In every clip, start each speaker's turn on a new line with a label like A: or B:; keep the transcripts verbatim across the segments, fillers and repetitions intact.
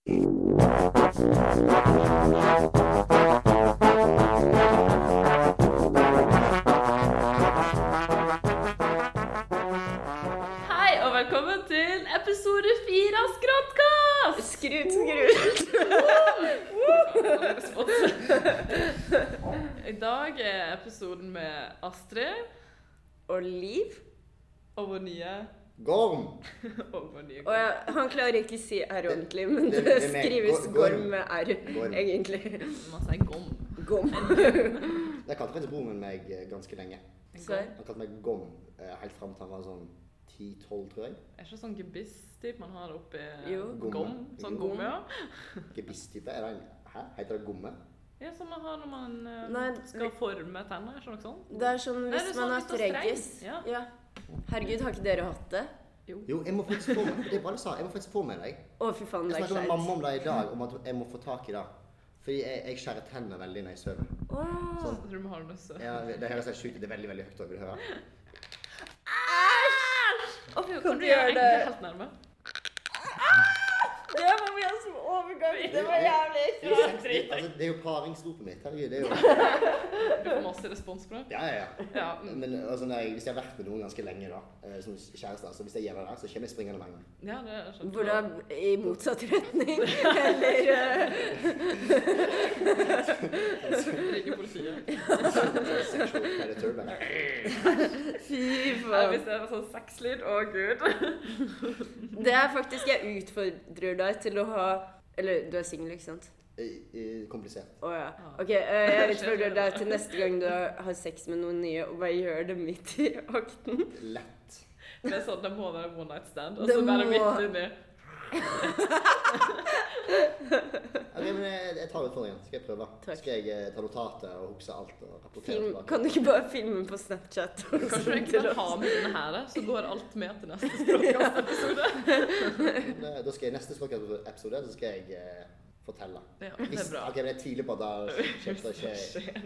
A: og velkommen til episode fire av Skråtkast!
B: Skryt, skryt!
A: I dag er episoden med Astrid
B: Og Liv.
A: og vår nye
C: Gorm!
A: og vår nye
B: Og ja, han klarer ikke å si R ordentlig, men det,
C: det- det er meg.
B: skrives
C: Gorm.
B: Gorm med R,
C: Gorm.
B: egentlig.
A: Man sier gom.
B: Gom.
C: Det kalte faktisk broren min meg eh, ganske lenge.
B: Så,
C: Han kalte meg Gom eh, helt frem til han var sånn ti tolv, tror jeg.
A: Er ikke sånn gebiss-typ man har oppe i
B: Jo.
A: gom?
C: Gomme.
A: Sånn
B: Gomme.
A: gomme, ja.
C: Gebiss-type. Er det en, hæ? Heter det gomme?
A: Ja, som man har når man eh,
B: Nei,
A: skal forme tenner, er det noe sånt?
B: det er sånn
A: Er
B: hvis
A: det
B: man
A: sånn
B: har
A: hvis du har
B: treggis.
A: streng? Ja.
B: Ja. Herregud, har ikke dere hatt det?
A: Jo.
C: Jo, jeg må faktisk få med, det er bare det jeg sa, jeg må faktisk få med deg.
B: Å, fy faen, det
C: Jeg
B: er
C: snakket med mamma
B: kleint.
C: om det i dag, om at jeg må få tak i det. Fordi jeg, jeg skjærer tennene veldig når jeg sover.
B: Åh.
C: Sånn.
A: Jeg tror vi har det så.
C: Ja, det høres helt sjukt ut, det er veldig, veldig høyt, vil du høre?
A: Å, fy,
B: Kan
A: kan
B: du
A: du gjøre
B: gjøre
A: det
B: det?
A: helt nærme?
B: Det var vi som overgang, det var jævlig
C: Det er, jo sex- altså, det er jo paringsdopet mitt, herregud, det er jo...
A: Du får masse respons på det.
C: Ja, ja, ja.
A: Ja, mm.
C: Men altså, når jeg, hvis jeg har vært med noen ganske lenge da, eh, som kjærester, så hvis jeg gjør det der, så kommer jeg springende med en gang.
A: ja det er skjønt.
B: Hvordan i motsatt retning, eller... eh,
A: Ringer politiet.
C: Sexual predator, men...
B: Fy
A: Nei,
B: faen.
A: hvis det er sånn sexlyd, å gud.
B: Det er faktisk, jeg utfordrer deg til å ha... Eller, du er single, ikke sant?
C: Eh, eh, Komplisert.
B: Åja. Ok, eh, jeg utfordrer deg til neste gang du har sex med noen nye, og bare gjør det midt i akten.
C: Lett.
A: Det er sånn, det må være one night stand, og
B: Det
A: så bare
B: må-
A: midt inni.
C: Ok, men jeg, jeg tar utfordringen. Skal jeg prøve?
B: Takk.
C: Skal jeg eh, ta notater og huske alt og rapportere
B: Film,
C: tilbake?
B: kan du ikke bare filme på Snapchat? og
A: Kanskje du
B: sende
A: ikke
B: til
A: kan
B: oss?
A: ha med denne her, så går alt med til neste Skråtkast-episode.
C: Men, eh, Da skal jeg neste episode, så skal jeg eh, fortelle.
A: Ja, det
C: Hvis,
A: er bra.
C: ok, men jeg tviler på at det skjer til å skje.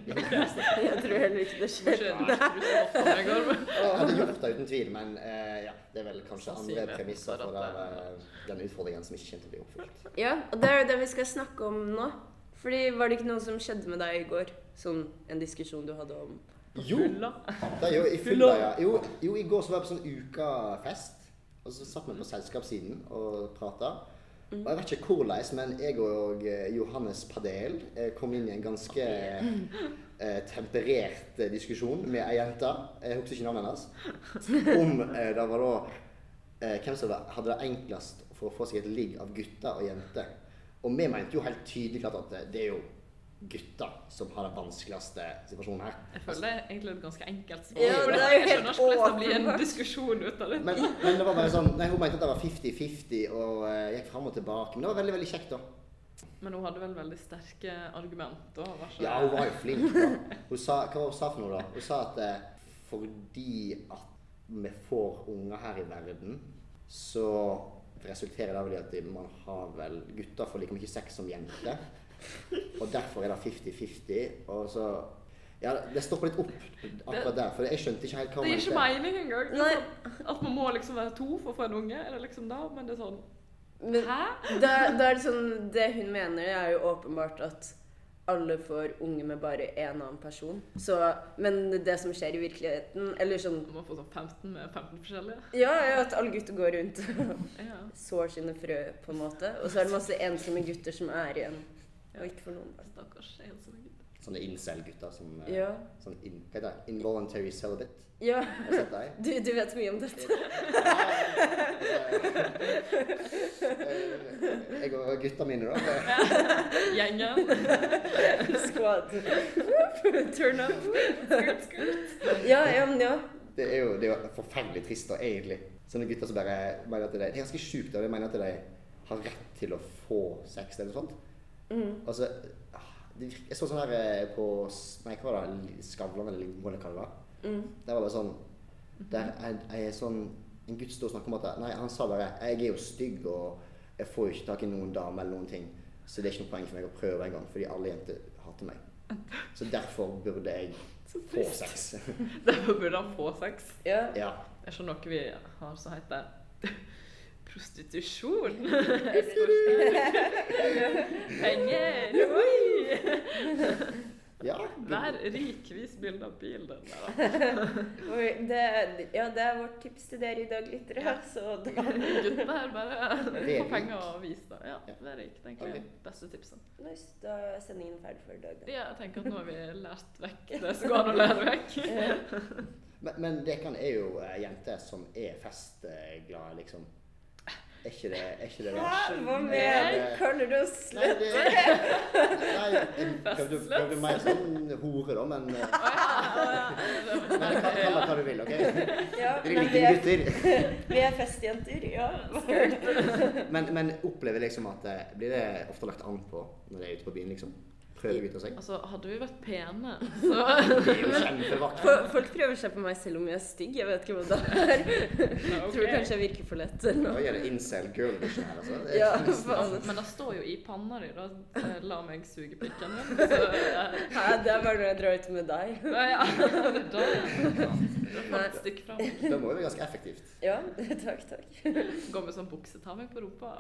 B: Jeg tror heller ikke det
A: Må
B: skjer.
A: ikke du skal godt av meg, Gorm.
C: Jeg hadde gjort det uten tvil, men eh, ja, det er vel kanskje andre
A: Sannsynlig
C: premisser for
A: for at
C: det, eh, den utfordringen som ikke kommer til å bli oppfylt.
B: Ja, og det er jo det vi skal snakke om nå. Fordi var det ikke noe som skjedde med deg i går? Sånn en diskusjon du hadde om...
C: Jo,
A: Fulla.
C: det er jo i fylla, ja. Jo, jo, i går så var jeg på sånn ukafest, og så satt vi på selskapssiden og pratet. Og jeg vet ikke hvordan, men jeg og eh, Johannes Padel eh, kom inn i en ganske eh, temperert eh, diskusjon med ei jente, jeg husker ikke navnet hennes, om eh, det var da eh, hvem som var- hadde det enklest for å få seg et ligg av gutter og jenter. Og vi mente jo helt tydelig klart at det, det er jo gutter som har den vanskeligste situasjonen her.
A: Jeg føler det er egentlig et ganske enkelt svar.
B: Ja,
A: for
B: det er jo
A: jeg skjønner
B: helt
A: ikke hvordan det blir en
B: åpenbart.
A: diskusjon ut av det.
C: Men, men det var bare sånn, nei, hun mente at det var femti femti og uh, gikk frem og tilbake. Men det var veldig, veldig kjekt da.
A: Men hun hadde vel veldig sterke argumenter. Var ikke
C: Ja, hun var jo flink da. Hun sa, hva var hun sa for noe da? Hun sa at eh, fordi at vi får unger her i verden, så resulterer det vel i at man har vel, gutter får like mye sex som jenter. Og derfor er det femti femti, og så... Ja, det stopper litt opp akkurat der, for jeg skjønte ikke helt hva
A: Det gir ikke
C: mente.
A: mening engang. Det er sånn, at man må liksom være to for å få en unge, er det liksom da? Men det er sånn,
B: Men
A: hæ?
B: da, da er det sånn, det hun mener er jo åpenbart at alle får unge med bare en annen person. Så, men det som skjer i virkeligheten, eller sånn...
A: Man får sånn femten med femten forskjellige.
B: Ja, ja, at alle gutter går rundt og
A: Ja.
B: sår sine frø på en måte. Og så er det masse ensomme gutter som er igjen. Og ikke for noen.
A: Stakkars ensomme gutter.
C: Sånne incel-gutter som... eh,
B: Ja.
C: Sånn in, hva heter det? Involuntary celibate.
B: Ja,
C: Har du sett deg?
B: du, du vet mye om dette.
C: Jeg og gutta mine da.
A: Gjengen.
B: Squad. Turn up.
A: Skurt, skurt.
B: Ja, ja, men ja.
C: Det er jo, det er jo forferdelig trist da, egentlig. Sånne gutter som bare mener at det, det er ganske sjukt da, de mener at de har rett til å få sex eller noe sånt.
B: Mm.
C: Altså, ah, det virker- jeg så sånn her eh, på, s- nei, hva var det, Skavlan eller hva det var.
B: Mm.
C: Der var det sånn, der er, er sånn, en gutt stod og snakket om at, nei, han sa bare, jeg er jo stygg og jeg får jo ikke tak i noen dame eller noen ting. Så det er ikke noe poeng for meg å prøve en gang, fordi alle jenter hater meg. Så derfor burde jeg få sex.
A: Derfor burde han få sex.
B: Ja.
C: Ja.
A: Det er ikke noe vi har som heter prostitusjon. Penger! Oi!
C: Ja,
A: Vær rik, vis bilder av bilen din. Da.
B: Oi, det, ja, det er vårt tips til dere i dag, lyttere.
A: Ja.
B: Så da...
A: Gutten her bare
C: Vær
A: få
C: rik.
A: penger og vis da. Ja,
C: Ja.
A: vær rik, tenker jeg.
C: Ok.
A: Beste tipsen.
B: Nice, da er sendingen ferdig for i dag. Da.
A: Ja, jeg tenker at nå har vi lært vekk det som går an å lære vekk.
C: Men, men det kan er jo eh, jenter som er festglade, liksom. Er ikke det, er ikke det
B: Hæ?
C: rart?
B: Hva
A: Nei.
B: med? Kaller du oss
C: Nei,
B: slutt?
C: det, nei, jeg prøvde, prøvde mer sånn hore da, men eh,
A: Å ja, å ja.
C: men kall kall det hva du vil, ok?
B: Ja,
C: Vi
B: men
C: liker
B: vi er,
C: gutter.
B: vi er festjenter, ja.
C: Men, men opplever liksom at eh, blir det ofte lagt an på når de er ute på byen, liksom? Prøver gutter seg?
A: Altså, hadde vi vært pene, så...
C: Det er jo kjempevakt.
B: For, folk prøver seg på meg selv om jeg er stygg. Jeg vet ikke hva det er.
A: Ja, ok.
B: Tror kanskje jeg virker for lett eller
C: Nå
B: noe.
C: er det incel girl vision her, altså. Det er
B: Ja,
C: nesten-
B: faen.
A: Men det står jo i panna di da, eh, la meg suge pikken din, så... eh,
B: Hæ, det er bare når jeg drar ut med deg.
A: Ja, ja. Da da får
B: Nei.
A: du et stikk fra meg.
C: Da må det være ganske effektivt.
B: Ja, takk, takk.
A: Gå med sånn bukse, ta meg på rumpa.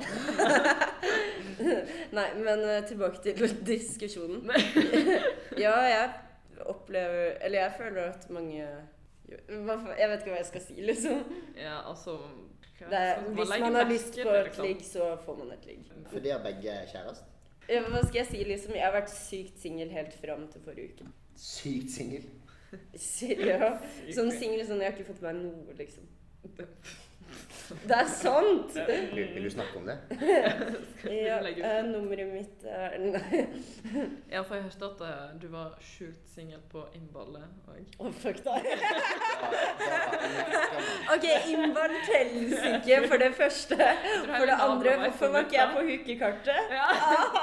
B: Nei, men eh, tilbake til diskusjonen. Ja, jeg opplever, eller jeg føler at mange, hva fa- jeg vet ikke hva jeg skal si, liksom.
A: Ja, altså... hva-
B: Det er,
A: så
B: hvis
A: legger
B: man har
A: merke
B: lyst
A: til
B: på
A: det,
B: et
A: liksom.
B: ligg, så får man et ligg.
C: For de er begge kjærest.
B: Ja, hva skal jeg si, liksom? Jeg har vært sykt singel helt frem til forrige uke.
C: Sykt single.
B: Ja, sånn singel sånn, jeg har ikke fått meg noe, liksom. Det er sant!
C: Vil, vil du snakke om det?
B: Ja,
A: legge ut
B: eh,
A: det?
B: nummeret mitt er, nei.
A: Ja, for jeg hørte at eh, du var sjukt singel på innballet, og...
B: Å, fuck deg.
C: Ja, ja,
B: Ok, innball telles ikke for det første. For det andre, hvorfor var ikke jeg på hookekartet?
A: Ja.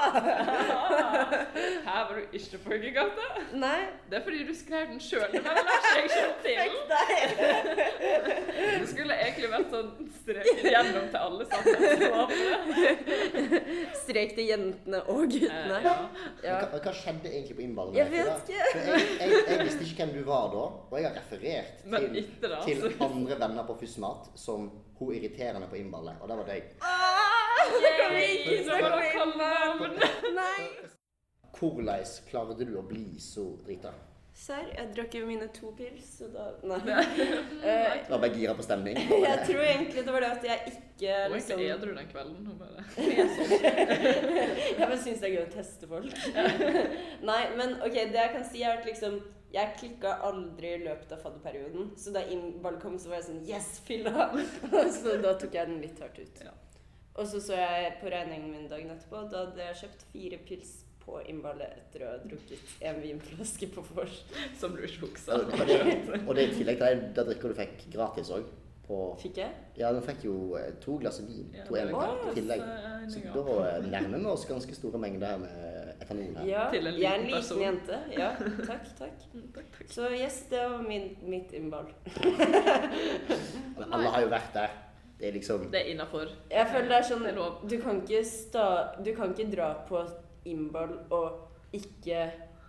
A: Her var du ikke på huggegatet.
B: Nei,
A: Det er fordi du skrev den selv, men det lærte jeg ikke til.
B: fuck deg.
A: Det skulle egentlig vært sånn strek gjennom til alle sammen.
B: Strek til jentene og guttene.
A: Eh, ja.
B: Ja.
C: Hva, hva skjedde egentlig på innballen?
B: Jeg vet ikke.
C: For Jeg, jeg, jeg visste ikke hvem du var da, og jeg har referert
A: Men
C: til,
A: etter da,
C: til
A: så-
C: andre venner på Fussmat som hun irriterende på innballet, og det var deg.
B: Ah, så kan vi ikke
A: Så
B: snakke
A: var
B: om
A: det
B: innball.
A: kallenavn.
B: Nei.
C: Hvordan klarte du å bli så drita?
B: Serr, jeg drakk jo mine to pils, så da... Nei.
A: Nei.
B: Eh,
C: Var bare gira på stemning?
B: jeg tror egentlig det var det at jeg ikke
A: Du var
B: liksom...
A: egentlig edru den kvelden. Hun bare...
B: Jeg bare synes det er gøy å teste folk. Nei, men ok, det jeg kan si er at liksom, jeg klikket aldri i løpet av fadderperioden. Så da innball kom, så var jeg sånn, yes, fylla! Så da tok jeg den litt hardt ut.
A: Ja.
B: Og så så jeg på regningen min dagen etterpå, da hadde jeg kjøpt fire pils på innballet etter å ha drukket en vinflaske på vors.
A: Som du ikke husker.
C: Og det, og det i tillegg til det drikker du fikk gratis også. På,
B: Fikk jeg?
C: ja, du fikk jo eh, to glass vin,
A: Ja,
C: to
A: det er
C: enheter
B: gratis,
C: i tillegg.
A: eh,
C: Så
A: ja.
C: da eh, nærmer vi oss ganske store mengder med etanol her.
B: Ja,
A: Til en
B: jeg er en
A: liten
B: liten
A: person.
B: jente. Ja, takk, takk.
A: Mm, Takk, takk.
B: Så yes, det var min, mitt innball.
C: Men alle har jo vært der. Det er liksom...
A: Det er innenfor.
B: Jeg føler det er sånn,
A: Det er lov.
B: du kan ikke, sta, du kan ikke dra på innball og ikke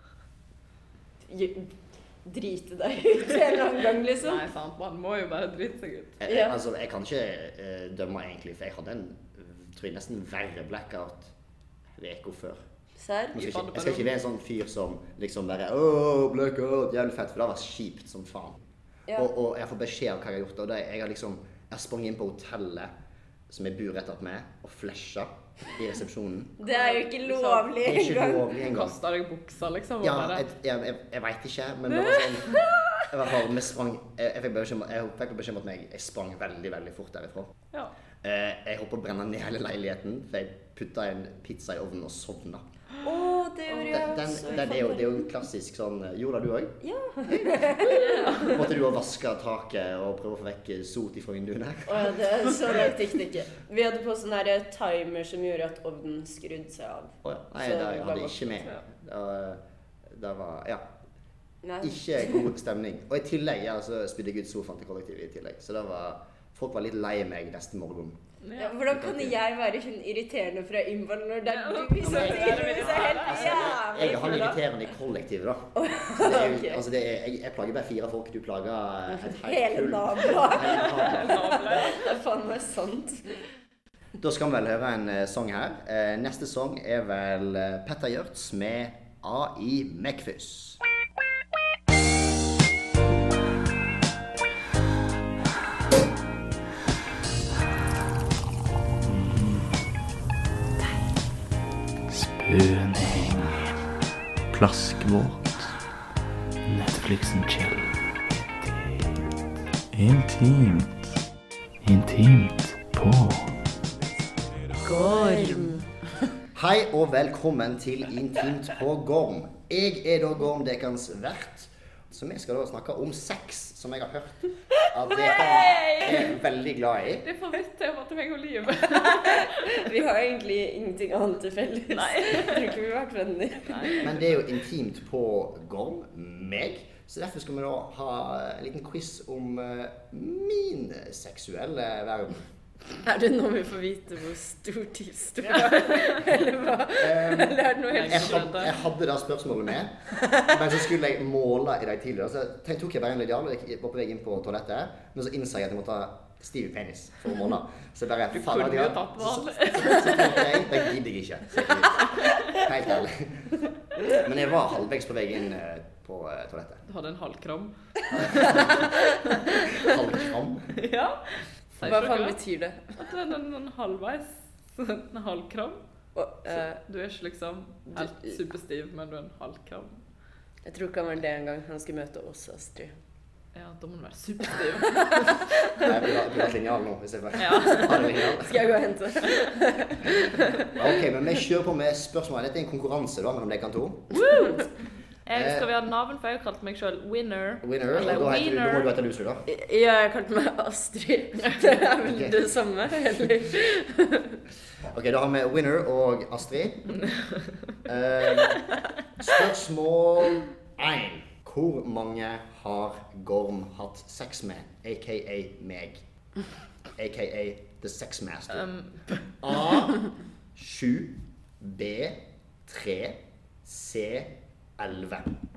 B: gi- drite deg ut en eller annen gang, liksom.
A: Nei, sant. Man må jo bare drite seg ut.
C: Jeg,
B: Ja.
C: altså, jeg kan ikke eh, dømme egentlig, for jeg hadde en, tror jeg, nesten verre blackout veka før.
B: Serr?
C: Jeg skal, ikke, jeg skal ikke være en sånn fyr som liksom bare Åh, blackout, jævlig fett, for det var kjipt som faen.
B: Ja.
C: Og, og jeg får beskjed av hva jeg har gjort, og det, jeg har liksom, jeg har sprunget inn på hotellet som jeg bor rett opp med, og flasha i resepsjonen.
B: Det er jo ikke lovlig
C: Det er ikke
B: engang.
C: lovlig engang.
A: Kastet deg buksa, liksom. og
C: Ja,
A: bare-
C: jeg, jeg, jeg, jeg vet ikke, men det var sånn jeg, var bare, vi sprang, jeg, jeg fikk beskjed om jeg fikk beskjed om at jeg, jeg sprang veldig, veldig fort derifra.
A: Ja.
C: Eh, jeg holdt på å brenne ned hele leiligheten, for jeg putta en pizza i ovnen og sovna.
B: Å, det gjorde
C: Den,
B: jeg
C: den,
B: også.
C: den er jo, det er jo en klassisk sånn Gjorde det du òg?
B: Ja.
C: Måtte du ha vaska taket og prøve å få vekk sot ifra vinduene?
B: Å, ja, det er så langt gikk det ikke. Vi hadde på sånn her timer som gjorde at ovnen skrudde seg av.
C: Å ja. Nei,
B: Så
C: det
B: det
C: hadde
B: var
C: jeg ikke med.
A: Ja.
C: Det var, det var Ja.
B: Nei.
C: Ikke god stemning. Og i tillegg ja, så spydde jeg ut sofaen til kollektivet i tillegg. Så det var Folk var litt lei meg neste morgen.
B: Ja, hvordan kan jeg være sånn irriterende fra innball når det
A: Ja,
B: er du som
A: men-
B: tydeligvis er helt
C: Altså, jeg
B: jævlig
C: er han
B: full av?
C: irriterende i kollektivet, da. Så det er, jo-
B: Ok.
C: altså det er, jeg, jeg plager bare fire folk. Du plager et helt
B: Hele
C: kull.
B: naboen.
C: Hele naboen.
B: Det er faen meg sant.
C: Da skal vi vel høre en uh, sang her. Uh, neste sang er vel uh, Petter Gjørts med A I Mekfus.
D: Spøning. Plaskvåt. Netflixen chill. Intimt. Intimt på
B: Gorm.
C: Hei og velkommen til Intimt på Gorm. Jeg er da Gorm Dekans vert, så vi skal da snakke om sex, som jeg har hørt at dere er veldig glad i.
A: Det er favorittema til meg og Liv.
B: Vi har egentlig ingenting annet til felles.
A: Nei.
B: Jeg tror ikke vi har vært venner.
A: Nei.
C: Men det er jo intimt på Gorm, meg, så derfor skal vi da ha en liten quiz om uh, min seksuelle verden.
B: Er det noe vi får vite hvor stort historie er? Eller hva?
C: Um,
B: Eller er det noe helt
C: jeg, had, jeg hadde da spørsmålet med, men så skulle jeg måle i dag tidligere. Så jeg tok jeg bare en lineal og jeg var på vei inn på toalettet, men så innså jeg at jeg måtte ha stiv penis for å måle. Så jeg bare,
A: Du
C: faen,
A: kunne
C: ja,
A: jo tatt
C: så, så,
A: vanlig.
C: så, så, så tenkte jeg, det gidder jeg ikke. Så jeg, helt ærlig. Men jeg var halvvegs på vei inn uh, på uh, toalettet.
A: Du hadde en halv kram.
C: Halvkram.
A: Ja.
B: Hva faen betyr det?
A: At det er en, en halvveis. En halv kram.
B: Og,
A: Så
B: eh,
A: du er ikke liksom helt superstiv, men du er en halv kram.
B: jeg tror ikke han var det en gang han skulle møte oss, Astrid.
A: Ja, da må du være superstiv.
C: Jeg vil ha, vil ha linjal nå, hvis jeg bare
A: Ja.
C: har en linjal.
B: Skal jeg gå og hente?
C: Ok, men vi kjører på med spørsmål. Dette er en konkurranse da, mellom dere kan to.
A: Jeg skal vi ha navn, for jeg har kalt meg selv Winner.
C: Winner, og
A: Eller
C: da, heter du, da må
A: Wiener.
C: du hete Lucy da.
B: Ja, jeg kalte meg Astrid. Det er vel
C: Ok.
B: det samme, eller?
C: Ok, da har vi Winner og Astrid. Um, spørsmål én. Hvor mange har Gorm hatt sex med, a k a meg? A k a The Sex Master.
A: Um,
C: A. sju. B. tre. C. elleve.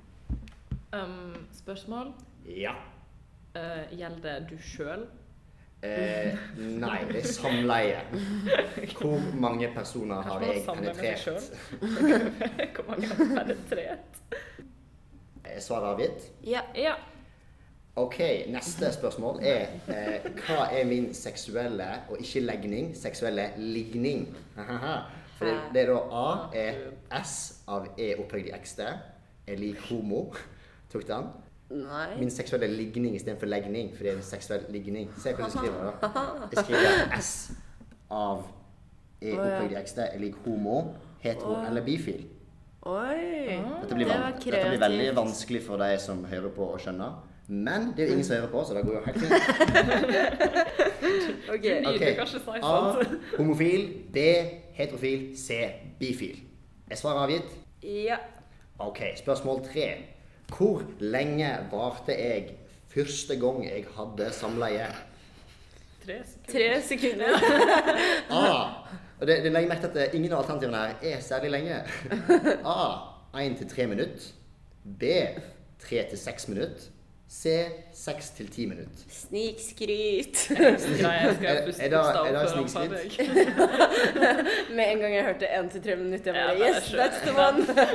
A: um, spørsmål.
C: Ja.
A: Uh, gjelder du selv?
C: Eh, nei, det er samleie. Hvor mange personer har jeg penetrert?
A: Hvor mange har du penetrert?
C: Er svaret avgitt?
B: Ja.
A: Ja.
C: Ok, neste spørsmål er eh, hva er min seksuelle, og ikke legning, seksuelle ligning? Hahaha. For det, det er da A er S av E opphøyd i X D. Jeg liker homo. Tok den?
B: Nei.
C: Min seksuelle ligning i stedet for legning, for det er en seksuell ligning. Se hva du skriver da. Jeg skriver S av E opphøyd i X D. Jeg liker homo, hetero eller bifil.
B: Oi.
C: Dette blir,
B: Det
C: van
B: var
C: dette blir veldig
B: kreativt.
C: vanskelig for deg som hører på å skjønne. Men det er jo ingen som hører på, så det går jo helt fint.
B: Ok.
A: Liv,
C: Ok,
A: du kan ikke si
C: A,
A: sant.
C: homofil. B, heterofil. C, bifil. Er svaret avgitt?
B: Ja.
C: Ok, spørsmål tre. Hvor lenge varte jeg første gang jeg hadde samleie?
A: Tre sekunder.
B: Tre sekunder.
C: A. Og det, det legger merke til at ingen av alternativene her er særlig lenge. A. én til tre minutter. B. tre til seks minutter. C. seks til ti minutter.
B: Snikskryt.
A: Nei, jeg skal
C: Er-
A: første
C: er det-
A: bokstav
C: er det
A: før han sa
C: snikskryt?
A: deg.
B: Med en gang jeg hørte én til tre minutter, jeg
A: Ja,
B: bare
A: det er
B: yes,
A: skjønt.
B: that's the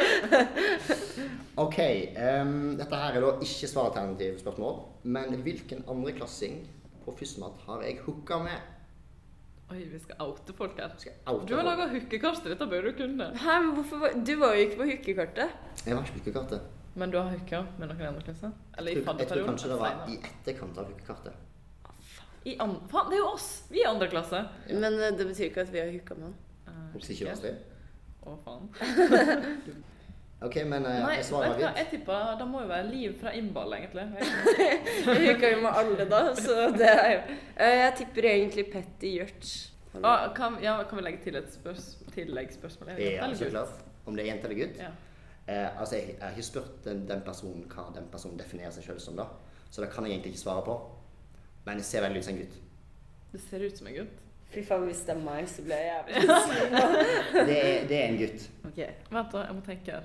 B: one.
C: Ok, ehm, dette her er da ikke svaralternativ spørsmål. Men hvilken andre klassing på Fysmat har jeg hooka med?
A: Oi, vi skal oute folk her.
C: Skal jeg oute
A: Du har
C: folk?
A: laget hookekartet, dette bør du kunne.
B: Hæ, men hvorfor var... Du var jo ikke på hookekartet.
C: Jeg var ikke på hookekartet.
A: Men du har hooka med noen andre klasser? Eller i
C: Jeg tror, jeg tror
A: fadderperioden?
C: kanskje det var
A: Senere.
C: i etterkant av hookekartet.
A: I an... Faen, det er jo oss! Vi er andre klasse.
B: Men eh, det betyr ikke at vi har hooka med han.
A: Uh,
C: Hvorfor ikke Astrid?
A: Å, faen.
C: Ok, men uh,
A: Nei,
C: jeg
A: vet
C: svarer
A: du hva?
C: avgitt.
A: Jeg tipper det må jo være Liv fra innball, egentlig.
B: Vi hooka jo med alle da, så det er jo... Eh, Jeg tipper egentlig Petter Gjørts.
A: Ah, kan, ja, kan vi legge til et spørs tilleggsspørsmål? Er det
C: Ja,
A: eller
C: så
A: gutt?
C: klart. Om det er jente eller gutt.
A: Ja.
C: Eh, altså, jeg, jeg har ikke spurt den, den personen hva den personen definerer seg selv som da. Så det kan jeg egentlig ikke svare på. Men det ser veldig ut som en gutt.
A: Det ser ut som en gutt.
B: Fy faen, hvis det er meg, så blir jeg jævlig sinna.
C: Det er, det er en gutt.
A: Ok, vent da, jeg må tenke.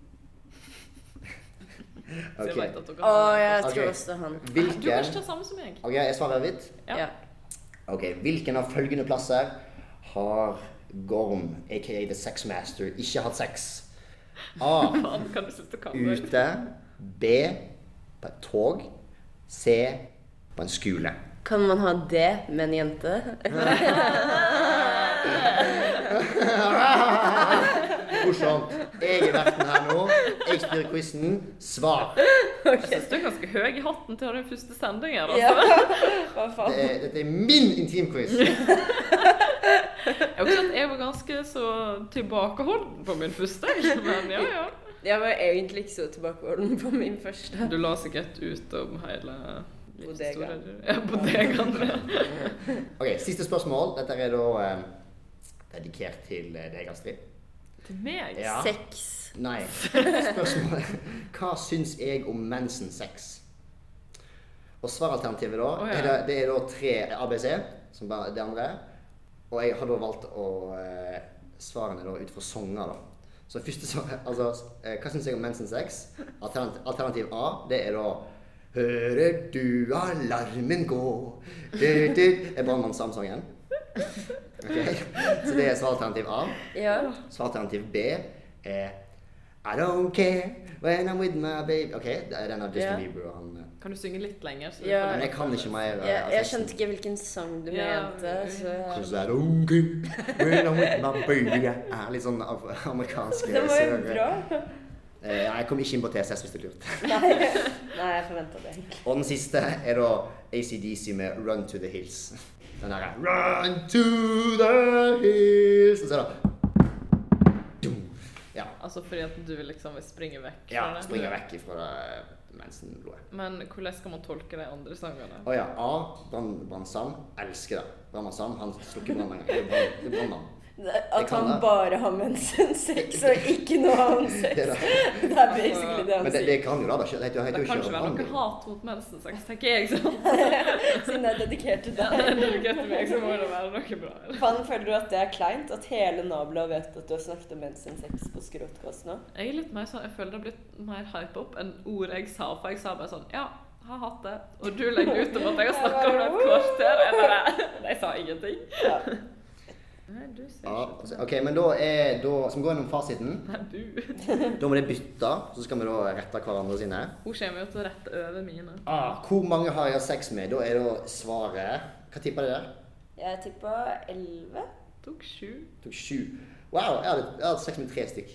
A: Så jeg
C: Ok.
A: vet at dere
B: Å, jeg
C: Ok.
B: tror også det er han.
A: Du er
C: Hvilken...
A: ikke det samme som meg.
C: Ok, jeg svarer avgitt.
A: Ja.
B: Ja.
C: Ok, hvilken av følgende plasser har Gorm, aka The Sex Master, ikke hatt sex? A.
A: Faen, kan du slutte å kalle det?
C: Ute. B. På et tog. C. På en skole.
B: Kan man ha det med en jente?
C: Morsomt. Jeg er verten her nå. Jeg styrer quizen. Svar.
A: Jeg synes du er ganske høy i hatten til den første sendingen, altså.
B: Ja, hva faen?
C: Det er, dette er min intimquiz.
A: Jeg har også at jeg var ganske så tilbakeholden på min første, men ja, ja.
B: Jeg var egentlig ikke så tilbakeholden på min første.
A: Du la sikkert ut om hele
B: Bodegaen.
A: Ja, bodegaen.
C: Ok, siste spørsmål. Dette er da eh, dedikert til deg, Astrid.
A: Til meg?
C: Ja.
B: Sex.
C: Nei. Spørsmålet. Hva syns jeg om mensen-sex? Og svaralternativet da,
A: oh, ja.
C: er det, det er da tre A B C, som bare det andre. Og jeg har da valgt å eh, svarene da ut fra sanger da. Så første sang, altså, eh, hva synes jeg om mensen-sex? Alternativ, alternativ A, det er da hører du alarmen gå? Du, du. Er Brandmann Sam-sangen? Ok, så det er svaralternativ A.
B: Ja.
C: Svaralternativ B er I don't care when I'm with my baby. Ok, det er den av Justin
B: Ja.
C: Bieber. Og han,
A: Kan du synge litt lenger? Så
B: Ja.
C: men jeg kan ikke mer. eh,
B: Jeg,
C: av
B: jeg
C: teksten.
B: skjønte ikke hvilken sang du
A: Ja,
B: mente, så
C: Cause I don't care when I'm with my baby. Jeg er litt sånn av- amerikansk.
B: det var jo
C: sør-
B: bra.
C: Eh, ja, jeg kom ikke inn på T C S hvis du lurte.
B: Nei, Nei jeg forventet det ikke.
C: Og den siste er da A C D C med Run to the Hills. Den her er Run to the Hills. Og så er det Dum. Ja,
A: Altså fordi at du liksom vil springe vekk fra
C: ja
A: det.
C: springer vekk ifra det mensenblodet.
A: Men hvordan skal man tolke de andre sangene?
C: Å ja, A. Brann- Brannsam. Elsker det. Brannmann Sam, han slukker brann med en gang. Det er brann- det er brannmann.
B: At
C: kan
B: han
C: det.
B: bare har mensen-sex og ikke noe annet sex.
C: Det er det.
B: Det er basically det han
C: Men det,
B: sier.
C: det kan jo da, da. Det heter jo
A: Det kan
C: ikke
A: ikke være noe
C: brann.
A: hat mot mensen-sex, tenker jeg sånn.
B: Siden det er dedikert til
A: Ja,
B: deg.
A: når du getter meg, så må det være noe bra. eller?
B: Fan, føler du at det er kleint at hele nabolaget vet at du har snakket om mensen-sex på skråtkast nå?
A: Jeg er litt mer sånn, jeg føler det har blitt mer hype opp enn ord jeg sa, for jeg sa bare sånn, ja, har hatt det, og du legger ut om at jeg har snakket om det et kvarter, eller det. Jeg sa ingenting.
B: Ja.
A: Nei, du ser
C: Ja,
A: ikke
C: altså, ok, men da er da, skal vi gå gjennom fasiten.
A: Nei, du.
C: Da må det bytte, så skal vi da rette hverandre sine.
A: Hun kommer jo til å rette over mine.
C: Ah, hvor mange har jeg hatt sex med? Da er da svaret. Hva tipper dere?
B: Jeg tippa elleve.
A: Tok sju.
C: Tok sju. Wow, jeg hadde, jeg hadde sex med tre stykk.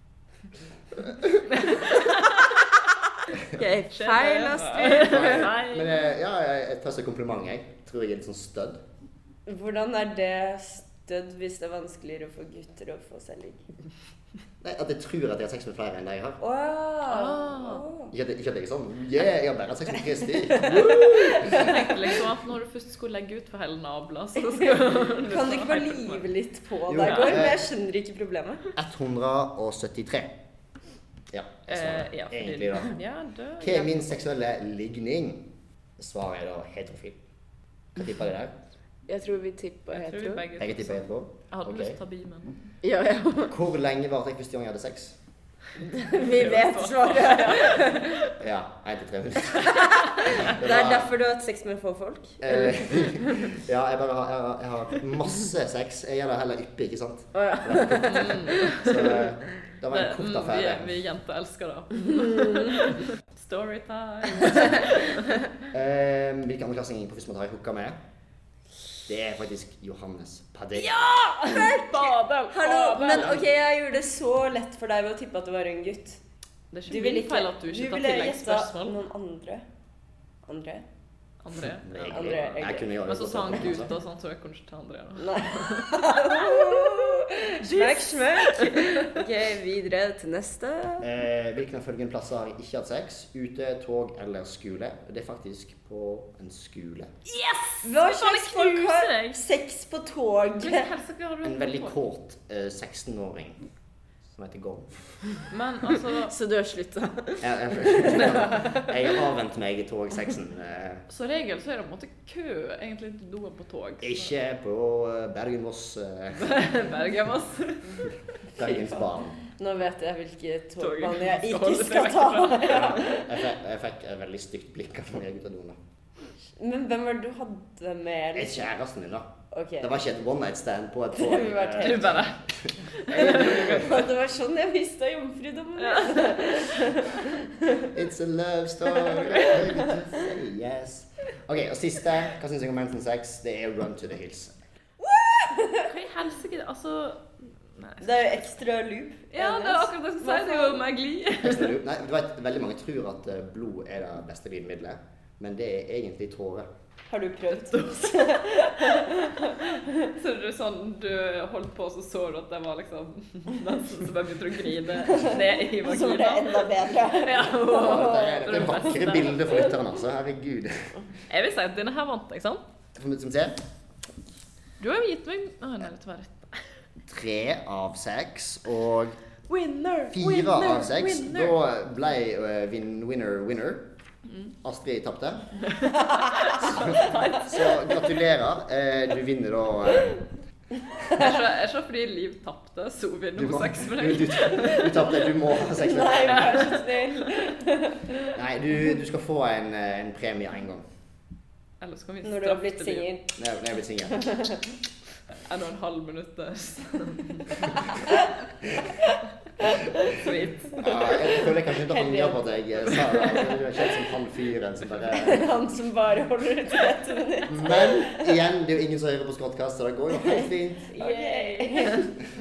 B: Ok, feil, Astrid.
A: Nei.
C: Men eh, ja, jeg, jeg tar som kompliment, jeg. Tror jeg er litt sånn stødd.
B: Hvordan er det stødd hvis det er vanskeligere for gutter å få seg ligg?
C: Nei, at jeg tror at jeg har sex med flere enn det jeg har.
B: Åh!
A: Ah.
C: Ikke at, ikke at jeg er sånn, yeah, jeg har bare hatt sex med tre stykk.
A: Jeg tenkte liksom at når du først skulle legge ut for hele nabla, så skal du...
B: Kan du ikke bare live litt på
C: Jo,
B: deg,
C: ja.
B: Gorm? Jeg skjønner ikke problemet.
C: ett hundre syttitre. Ja, jeg svarer.
A: Eh, ja, fordi...
C: Egentlig da.
A: Ja, det...
C: Hva er min seksuelle ligning? Svaret er da heterofil. Hva tipper dere der?
B: Jeg tror vi tipper
A: Jeg tror vi
B: hetero.
A: begge
C: Jeg tipper hetero.
A: Jeg hadde
C: Ok.
A: lyst til å ta bimen.
B: Ja, ja.
C: Hvor lenge var det første gang jeg hadde sex?
B: Vi vet svaret.
C: Ja, én til tre minutter.
B: Det er derfor du har hatt sex med få folk?
C: Eh, ja, jeg bare har, jeg har, jeg har masse sex. Jeg gjør det heller yppig, ikke sant?
B: Åh, ja.
C: Så eh, det var en
A: Det-
C: kort
A: mm,
C: affære.
A: Vi, vi jenter elsker det. Storytime.
C: Eh, hvilke andre klassinger på Fusmat har jeg hooka med? Det er faktisk Johannes Padel.
A: Badel!
B: Hallo, men ok, jeg gjorde det så lett for deg ved å tippe at det var en gutt.
A: Det er
B: Du
A: ikke
B: ville
A: min feil at du ikke tar
B: ville
A: tilleggsspørsmål.
B: gjette noen andre. Andre?
A: André.
C: Egentlig.
B: Andre,
C: Jeg
B: egentlig.
C: kunne gjøre det
A: Men så
C: godt
A: sa han
C: også.
A: gutt og sånn, så jeg kunne ikke ta André da.
B: Nei. Smekk, smekk. Ok, videre til neste.
C: Eh, hvilken av følgende plasser har jeg ikke hatt sex? Ute, tog eller skole? Det er faktisk på en skole.
B: Hva
A: Faen,
B: slags
A: jeg
B: folk
A: knuser
B: har
A: deg.
B: sex på tog?
A: Hvilken helsike har du
C: En veldig
A: på?
C: kåt eh, seksten-åring som heter Gorm.
A: Men altså,
B: Så du har slutta?
C: Jeg, jeg, jeg har avvent meg i togsexen. Eh,
A: så regel så er det på en måte kø egentlig til doen på tog. så-
C: ikke på eh, Bergen-Voss, eh,
A: Bergen-Voss.
C: Bergensbanen.
B: Nå vet jeg hvilke
A: Tog.
B: togbaner jeg
A: Skal
B: ikke
A: holde seg
B: skal
A: vekk
B: ta.
C: Jeg fikk, jeg fikk et veldig stygt blikk av når jeg gikk ut av doen. da.
B: Men hvem var det du hadde med?
C: Det er kjæresten min, da.
B: Ok.
C: Det var ikke et one night stand på et
B: Vi
C: tog.
B: var
C: eh,
A: Du bare
B: Og det var sånn jeg mistet jomfrudommen.
A: Ja.
C: It's a love story. Just say yes. Ok, og siste, hva synes jeg om Mountain Sex? Det er Run to the Hills.
A: Hva i helsike? Altså Nei.
B: Det er jo ekstra loop.
A: Ja, det er akkurat det jeg skulle si. Det er jo magi.
C: Ekstra loop. Nei, du vet, veldig mange tror at eh, blod er det beste glidemiddelet, men det er egentlig tårer.
B: Har du prøvd?
A: Så du sånn, du holdt på, så så du at det var liksom nesten så bare begynte å grine ned i
B: Så var det
A: vagina.
B: enda bedre.
A: Ja,
C: Åh,
A: wow.
C: det er det er vakre bilder for lytteren, altså. Herregud.
A: Jeg vil si at denne her vant, ikke sant?
C: Som som ser,
A: Du har jo gitt meg Å, nei, det var rett.
C: tre av seks, og
A: Winner,
C: fire av seks. Da ble eh, vin, winner winner.
A: Mm.
C: Astrid tappte. Så, så gratulerer. Eh, du vinner da eh,
A: Jeg er ikke- jeg er ikke fordi Liv tappte, så
C: du,
A: vinner
C: må,
A: hun sex for
C: du,
A: deg.
C: du, du tappte. Du må ha sex med
B: Nei,
C: deg.
B: vær så snill.
C: Nei, du, du skal få en, eh, en premie en gang.
A: Eller så kan vi
B: Når du har blitt
A: straffe Liv.
B: singel.
C: Når jeg, når jeg blir singel.
A: En og en halv minutters. Sweet.
C: Ja, jeg føler jeg kan ikke angre på at jeg eh, sa det. Altså, du er kjent som han fyren som bare...
B: Han som bare holder ut i ett minutt.
C: Men igjen, det er jo ingen som hører på Skråttkast, så det går jo helt fint.
B: Yay.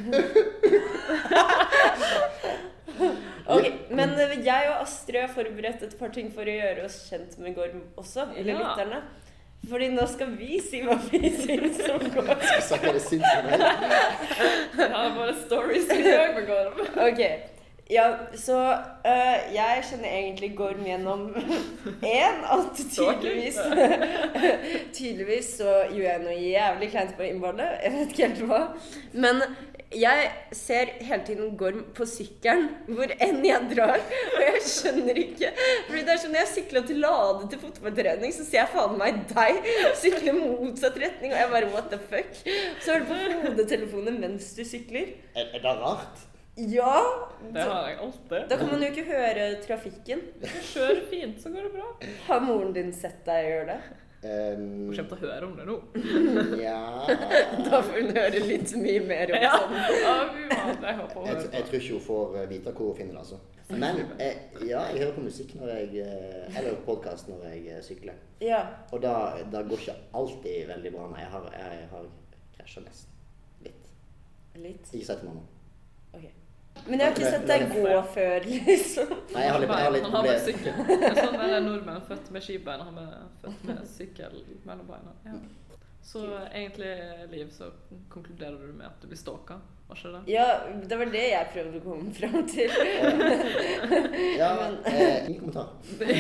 B: Ok, men eh, jeg og Astrid har forberedt et par ting for å gjøre oss kjent med Gorm også, eller
A: Ja.
B: lytterne. Fordi nå skal vi si hva vi synes om Gorm.
C: Så er det synd for meg.
A: Jeg har bare stories i dag med Gorm.
B: Ok, ja, så øh, jeg kjenner egentlig Gorm gjennom en, at tydeligvis, tydeligvis så gjør jeg noe jævlig kleint på innballet, jeg vet ikke helt hva, men jeg ser hele tiden Gorm på sykkelen, hvor enn jeg drar, og jeg skjønner ikke, fordi det er sånn, når jeg sykler til Lade til fotballtrening, så ser jeg faen meg deg sykle motsatt retning, og jeg bare, what the fuck? Så er du på hodetelefonen mens du sykler.
C: Er, er det rart?
B: Ja,
A: Det har jeg alltid.
B: da kan man jo ikke høre trafikken.
A: Hvis du kjører fint, så går det bra.
B: Har moren din sett deg gjøre det?
C: Um,
A: Hun kommer til å høre om det nå.
C: ja...
B: Da får hun høre litt mye mer om
A: Ja,
B: sånn.
A: ja fy faen, jeg håper hun
C: Jeg,
A: hører
C: jeg
A: på.
C: tror ikke hun får eh, vite hvor hun finner det, altså. Men eh, ja, jeg hører på musikk når jeg eh, eller podcast når jeg eh, sykler.
B: Ja,
C: Og da, da går ikke alltid veldig bra. Nei, jeg har, jeg har krasjet nesten. Litt.
B: litt.
C: Ikke si til mamma.
B: Ok. Men jeg har ikke sett deg gå før, liksom.
C: Nei, jeg har litt, jeg har litt
A: Han har bare
C: problem.
A: sykkel. Det er sånn der nordmenn født med skibein, han er født med sykkel mellom beina. Ja. Så egentlig, Liv, så konkluderer du med at du blir stalka, var ikke det?
B: Ja, det var det jeg prøvde å komme frem til.
C: Ja, eh, ingen kommentar.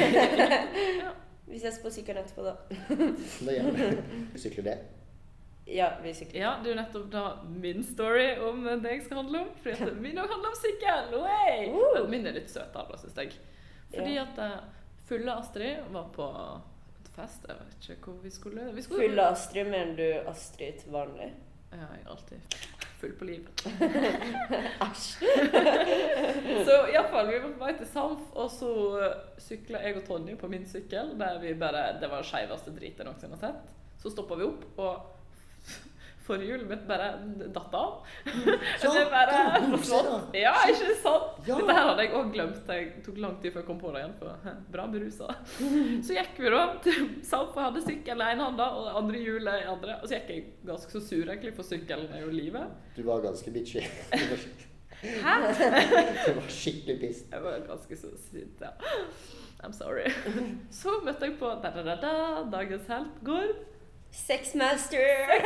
B: Vi ses på sykkelen etterpå, da.
C: Da gjør vi det. Sykler det.
B: Ja, vi sykler.
A: Ja, det er jo nettopp da min story om det jeg skal handle om. Fordi at min også handler om sykkel. Wey!
B: Uh.
A: Men min er litt søt, da, synes jeg. Fordi
B: Ja.
A: at eh, fulle Astrid var på et fest. Jeg vet ikke hvor vi skulle. Vi skulle
B: Full Astrid, mener du Astrid til vanlig?
A: Ja, jeg er alltid full på liv.
B: Æsj.
A: Så i alle fall, vi var på vei til Samf, og så syklet jeg og Tonje på min sykkel, der vi bare, det var det skjeveste drit jeg noensinne har sett. Så stoppet vi opp, og forhjulet mitt bare datt av.
C: Ja,
A: det bare
C: det var
A: forsvant. Ja, ikke sant?
C: Ja.
A: Dette her hadde jeg også glemt. Det tok lang tid før jeg kom på det igjen, for bra berusa. Så gikk vi da til Samf, og hadde sykkel i en hånd da, og det andre hjulet i andre. Og så gikk jeg ganske så sur egentlig, for sykkelen er jo livet.
C: Du var ganske bitchy.
A: Hæ?
C: Du var skikkelig pissed.
A: Jeg var ganske så sint, ja. I'm sorry. Så møtte jeg på da, da, da, da, dagens helt går.
B: Sexmaster!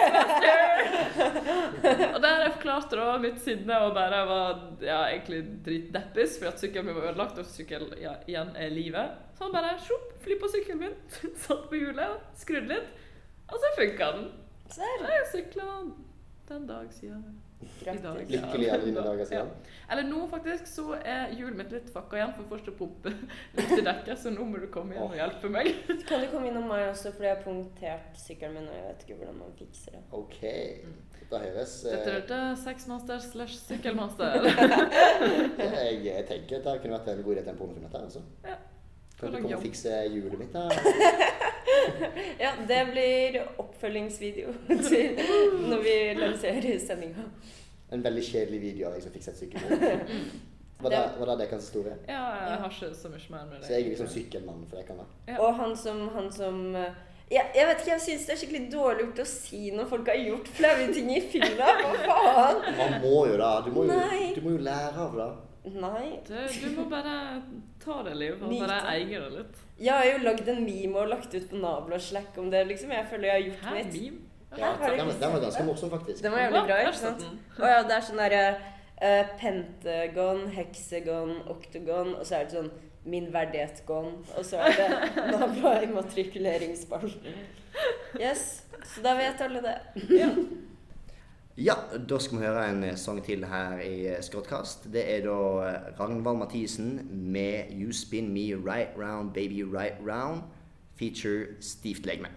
A: Og der jeg forklarte da mitt sinne og bare var ja, egentlig dritdeppis, fordi at sykkelen min var ødelagt, og sykkel ja, igjen er livet. Så han bare, sjopp, fly på sykkelen min, satt på hjulet, skrudde litt, og så funket den.
B: Serr.
A: Jeg syklet den dag siden. I dag,
B: Grattis.
A: ja.
C: Lykkelig alle dine dager siden.
A: Ja. Eller nå faktisk så er hjulet mitt litt fucka igjen for første pumpe litt i dekket, så nå må du komme igjen og hjelpe meg.
B: Kan du komme innom meg også, fordi jeg har punktert sykkelen min, og jeg vet ikke hvordan man fikser det.
C: Ok, dette høres... eh,
A: Dette er det sexmaster slash sykkelmaster.
C: jeg, jeg tenker at det kunne vært en god idé til en pornofilm dette, altså.
A: Ja.
C: Kan du
A: Hvordan
C: komme og
A: jobb?
C: fikse hjulet mitt da?
B: Ja, det blir oppfølgingsvideo til når vi lanserer sendinga.
C: En veldig kjedelig video av jeg som fikk sett sykkel. Var det, var det Dekans historie?
A: Ja, jeg har ikke så mye mer med det.
C: Så jeg er liksom sykkelmann for Dekan da.
A: Ja.
B: Og han som, han som jeg, jeg vet ikke, jeg synes det er skikkelig dårlig gjort å si når folk har gjort flaue ting i fylla. Hva faen?
C: Man må jo da. Du må jo,
B: Nei.
C: du må jo lære av det.
B: Nei.
A: Du, du må bare ta det, Liv, og bare eie det litt.
B: Jeg har jo lagd en meme og lagt ut på nabla Slack om det, liksom. Jeg føler jeg har gjort
A: Hæ,
B: mitt.
A: meme?
C: Ja,
B: Har du
C: den,
B: ikke
C: den var ganske morsom faktisk.
B: Den var jævlig bra,
A: Hva?
B: ikke sant? Og ja, det er sånn der uh, pentagon, hexagon, oktagon, og så er det sånn min verdighet-gon, og så er det nabla immatrikuleringsball. Yes, så da vet alle det.
A: Ja.
C: Ja, da skal vi høre en sang til her i Skråtkast. Det er da Ragnvald Mathisen med You Spin Me Right Round, Baby Right Round, feature Stivt Legme.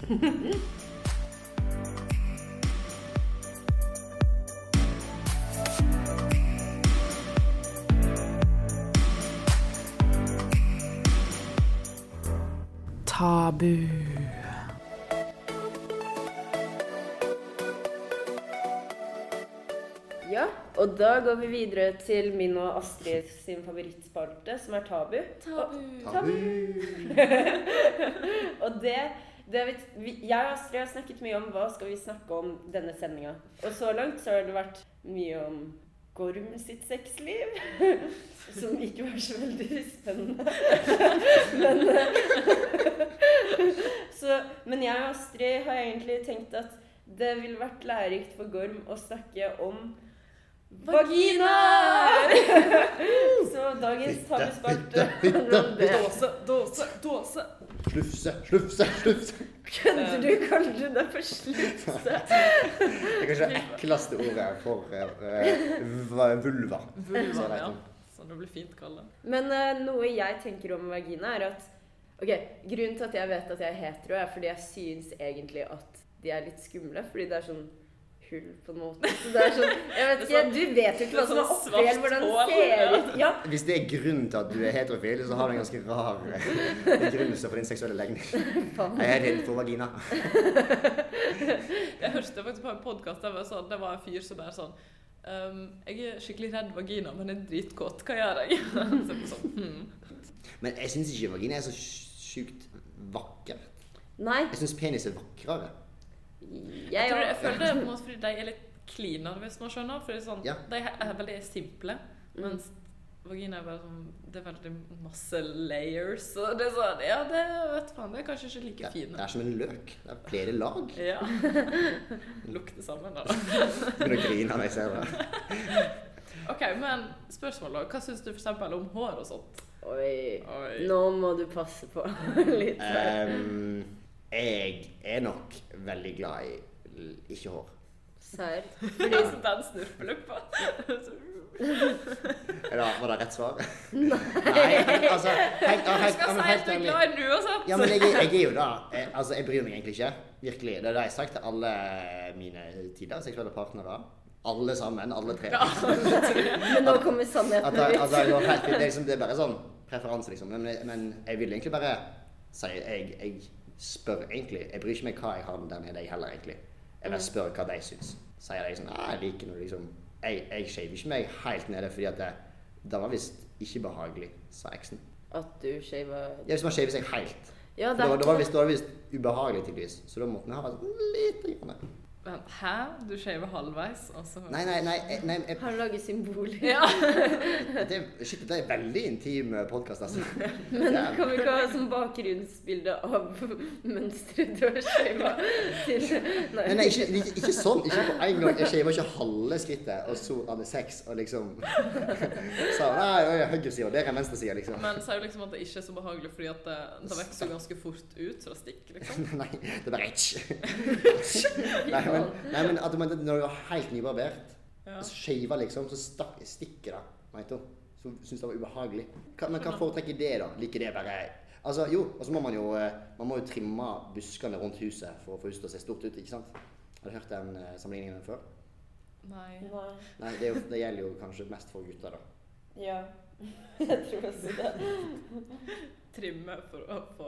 E: Tabu.
B: Ja, og da går vi videre til min og Astrid sin favorittspalte, som er Tabu.
A: Tabu.
C: Tabu!
B: Og det, det vet, vi, jeg og Astrid har snakket mye om hva skal vi snakke om denne sendinga. Og så langt så har det vært mye om Gorm sitt sexliv, som ikke var så veldig spennende. men, så, men jeg og Astrid har egentlig tenkt at det ville vært lærerikt for Gorm å snakke om vagina! Så dagens tabuspalte handler om det.
A: Dåse, dåse, dåse.
C: Slufse, slufse, slufse.
B: Kødder du? Kaller du det for slufse?
C: Det er kanskje det ekleste ordet for uh, vulva.
A: Vulva, ja. Som det blir fint kallet.
B: Men uh, noe jeg tenker om vagina er at ok, grunnen til at jeg vet at jeg er hetero er fordi jeg synes egentlig at de er litt skumle, fordi det er sånn hull på en måte. Så det er sånn, jeg vet ikke, du vet jo ikke hva som er oppi, eller hvordan det ser ut. Ja.
C: Hvis det er grunnen til at du er heterofil, så har du en ganske rar begrunnelse for din seksuelle legning. Jeg er redd for vagina.
A: Jeg hørte faktisk på en podcast der var sånn, det var en fyr som bare sånn um, jeg er skikkelig redd vagina, men jeg er dritkåt. Hva gjør jeg? Så sånn, hmm.
C: Men jeg synes ikke vagina er så sykt vakker.
B: Nei.
C: Jeg synes penis er vakrere.
B: Jeg,
A: Jeg, tror, jeg føler det er på en måte fordi de er litt cleanere, hvis man skjønner. For det er sånn,
C: Ja.
A: de er veldig simple, mens vagina er bare sånn, det er veldig masse layers. Og det er sånn, ja, det vet faen, det er kanskje ikke like
C: Det, det
A: fine.
C: er som en løk. Det er flere lag.
A: Ja. Lukter sammen da.
C: Begynner å grine når jeg ser det.
A: Ok, men spørsmål da. Hva synes du for eksempel om hår og sånt?
B: Oi,
A: Oi.
B: nå må du passe på litt.
C: Um, jeg er nok veldig glad i l- ikke hår.
B: Sær.
A: Fordi den snurpeluppa.
C: Eller var det rett svar? Nei. Altså, helt, ja,
A: Du
C: helt,
A: skal
C: ja, men
A: si at
C: helt
A: du er
C: ærlig.
A: glad i nu og sånt.
C: Ja, men jeg, er- jeg er jo da jeg, Altså, jeg bryr meg egentlig ikke. Virkelig. Det er det jeg har sagt til alle mine tidligere seksuelle partnere. Alle sammen, alle tre.
B: Men nå kommer
C: At
B: sannheten
C: det,
B: ut.
C: at det, går helt, det, er liksom, det er bare sånn preferanse, liksom. Men, men jeg vil egentlig bare si jeg, jeg spør egentlig. Jeg bryr ikke meg hva jeg har der nede, jeg heller, egentlig. Jeg bare spør hva de syns. Sier de sånn, jeg liker noe, liksom. Jeg, jeg shaver ikke meg helt nede, fordi at det, det var visst ikke behagelig, sa eksen.
B: At du shaver...
C: Ja, hvis man shaver seg helt.
B: Ja,
C: Det var, det var visst, det var visst ubehagelig tydeligvis, så da måtte vi ha sånn litt grann.
A: Men hæ? Du shaver halvveis, og så...
C: Nei, nei, nei, jeg- nei jeg,
B: Han lager symboler.
A: Ja.
C: det, shit, det er en veldig intim podcast, altså.
B: Men
C: Ja.
B: kan vi ikke ha sånn bakgrunnsbilde av mønstret du har shavet til...
C: Nei, nei, ikke, ikke, ikke sånn, ikke på en gang. Jeg shaver ikke halve skrittet, og så hadde sex, og liksom... sa, nei, oi, høyre siden, det er venstre siden, liksom.
A: Men sier jo liksom at det ikke er så behagelig, fordi at det, det vekster ganske fort ut, så det stikker, liksom.
C: Nei, det er bare ikke. Nei, men, nei, men at man, når du er helt nybarbert,
A: Ja.
C: og så shaver liksom, så stakk, stikker det, vet du. Så synes det var ubehagelig. Hva, men hva foretrekker det da? Liker det bare... Altså, jo, og så må man jo, eh, man må jo trimme buskene rundt huset for å få huset til å se stort ut, ikke sant? Har du hørt den uh, sammenligningen før?
A: Nei.
B: Nei.
C: Nei, det, er jo, det gjelder jo kanskje mest for gutter da.
B: Ja, jeg tror også det.
A: Trimme for å få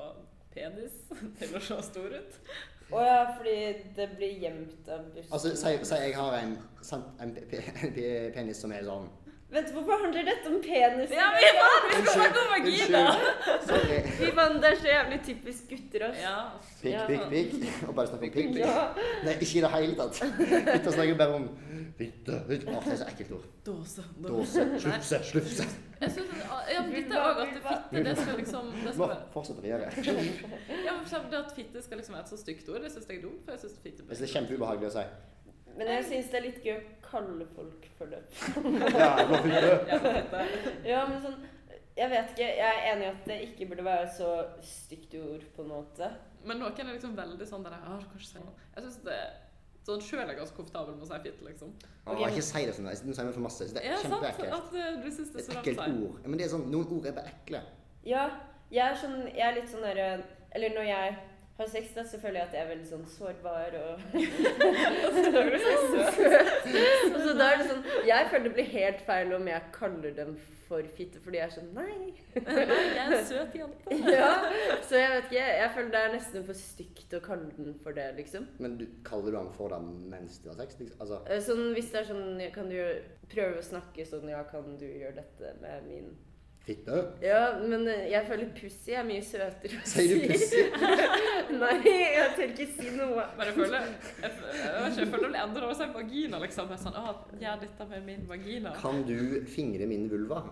A: penis til å se stor ut.
B: Åja, fordi det blir gjemt av bussen.
C: Altså, si, si jeg har en, en, en penis som er sånn.
B: Vent, hvorfor handler dette om penis?
A: Ja, vi faen, vi skal snakke om vagina!
C: Sorry.
B: Fy faen, det er så jævlig typisk gutter, ass.
A: Ja.
C: Pikk,
B: Ja.
C: pikk, pikk. Og bare snakke om pikk.
B: Ja.
C: Nei, ikke i det hele tatt. Fitte snakker bare om fitte, fitte. Åh, det er så ekkelt ord.
A: Dåse.
C: Dåse, slufse, slufse.
A: Jeg synes, ja, men dette er også at fitte, det skal liksom... Det
C: Må
A: skal være,
C: fortsette å gjøre.
A: ja, men for eksempel det at fitte skal liksom være et så stygt ord, det synes jeg er dumt, for jeg synes fitte...
C: Jeg synes det er kjempeubehagelig å si.
B: Men jeg synes det er litt gøy å kalle folk for det.
C: Ja, blå fitte.
A: Ja, fitte.
B: Ja, men sånn, jeg vet ikke, jeg er enig i at det ikke burde være så stygt ord på en måte.
A: Men noen er liksom veldig sånn der, ah, kanskje si noe. Jeg synes det er sånn selv er ganske komfortabel med å si fitte, liksom.
C: Åh,
B: Ok,
C: ikke si det sånn, jeg sier det for masse. Det
A: Ja,
C: er
A: sant,
C: kjempeekkelt.
A: at eh, du synes det
C: Det
A: er så
C: er et
A: rart å
C: ekkelt
A: si.
C: ord. Men det er sånn, noen ord er bare ekle.
B: Ja, jeg er, sånn, jeg er litt sånn der, eller når jeg har sex da, så føler jeg at jeg er veldig sånn sårbar og... og så da er det sånn, jeg føler det blir helt feil om jeg kaller dem for fitte, fordi jeg er sånn, nei.
A: Jeg er en søt jente.
B: Ja, så jeg vet ikke, jeg føler det er nesten for stygt å kalle den for det, liksom.
C: Men du, kaller du han for det mens du har sex? Liksom? Altså,
B: Eh, Sånn, hvis det er sånn, kan du gjøre, prøve å snakke sånn, ja, kan du gjøre dette med min...
C: fitte?
B: Ja, men eh, jeg føler pussy er mye søtere å si.
C: Sier du pussy?
B: Nei, jeg tør ikke si noe.
A: Men jeg føler, jeg, jeg, vet ikke, jeg føler det blir enda når jeg sier vagina, liksom. Jeg er sånn, ah, gjør dette med min vagina.
C: Kan du fingre min vulva?